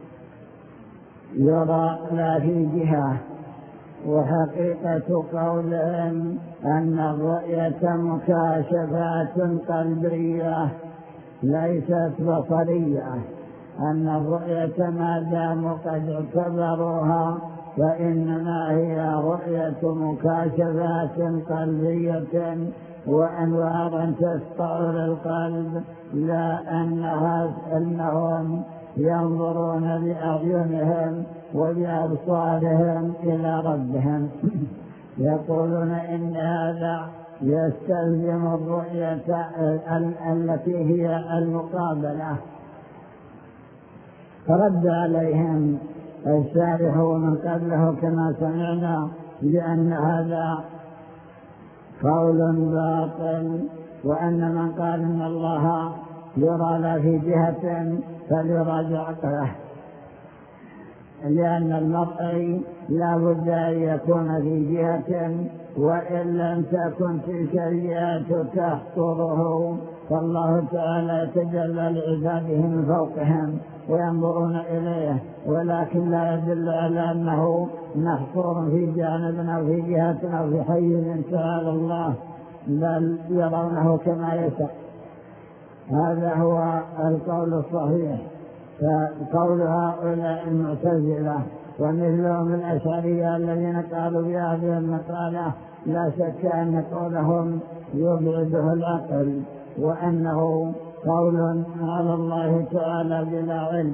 يرى لا في جهة. وحقيقة قولهم أن الرؤية مكاشفات قلبية ليست بصرية، أن الرؤية ما داموا قد اعتبروها فإنما هي رؤية مكاشفات قلبية وأنوار تسطع للقلب، لا أنها أنهم ينظرون بأعينهم وبأبصارهم إلى ربهم. يقولون إن هذا يستلزم الرؤية التي هي المقابلة. فرد عليهم الشارح ومن قبله كما سمعنا بأن هذا قول باطل، وأن من قال إن الله يرى لا في جهة فليراجع عقله، لأن المرء لا بد أن يكون في جهة، وإن لم تكن تلك الجهة تحصره، فالله تعالى يتجلى لعباده من فوقهم وينظرون إليه، ولكن لا يدل على أنه محصور في جانب أو في جهة أو في حيز تعالى الله، بل يرونه كما يشاء. هذا هو القول الصحيح. فقول هؤلاء المعتزلة ومثلهم الأشعرية الذين قالوا بهذه المقالة لا شك أن قولهم يبعده العقل، وأنه قول على الله تعالى بلا علم.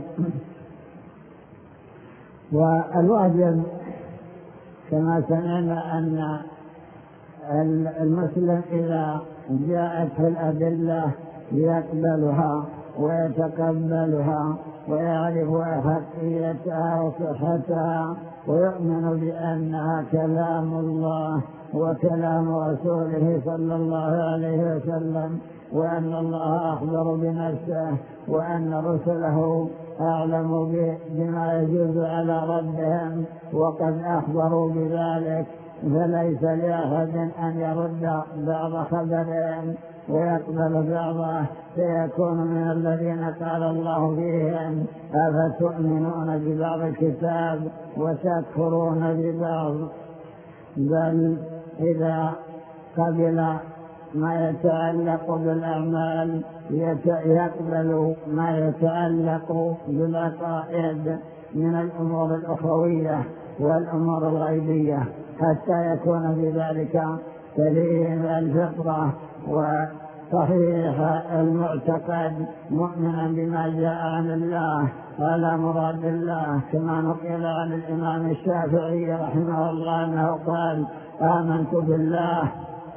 والواجب كما سمعنا أن المسلم إذا جاءت الأدلة يقبلها ويتقبلها ويعرف حقيتها وصحتها، ويؤمن بأنها كلام الله وكلام رسوله صلى الله عليه وسلم، وأن الله أخبر بنفسه، وأن رسله أعلم بما يجوز على ربهم وقد أخبروا بذلك، فليس لأحد أن يرد بعض خبرهم ويقبل بعضه، فيكون من الذين قال الله فيهم أفتؤمنون ببعض الكتاب وتكفرون ببعض. بل إذا قبل ما يتعلق بالأعمال يقبل ما يتعلق بالعقائد من الأمور الأخروية والأمور الغيبية، حتى يكون في ذلك سليم الفطرة وصحيح المعتقد مؤمنا بما جاء عن الله على مراد الله، كما نقل عن الإمام الشافعي رحمه الله أنه قال: آمنت بالله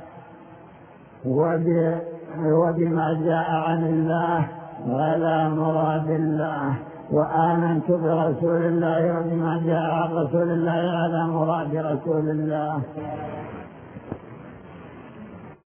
وبما جاء عن الله على مراد الله، وآمنت برسول الله وبما جاء عن رسول الله على مراد رسول الله.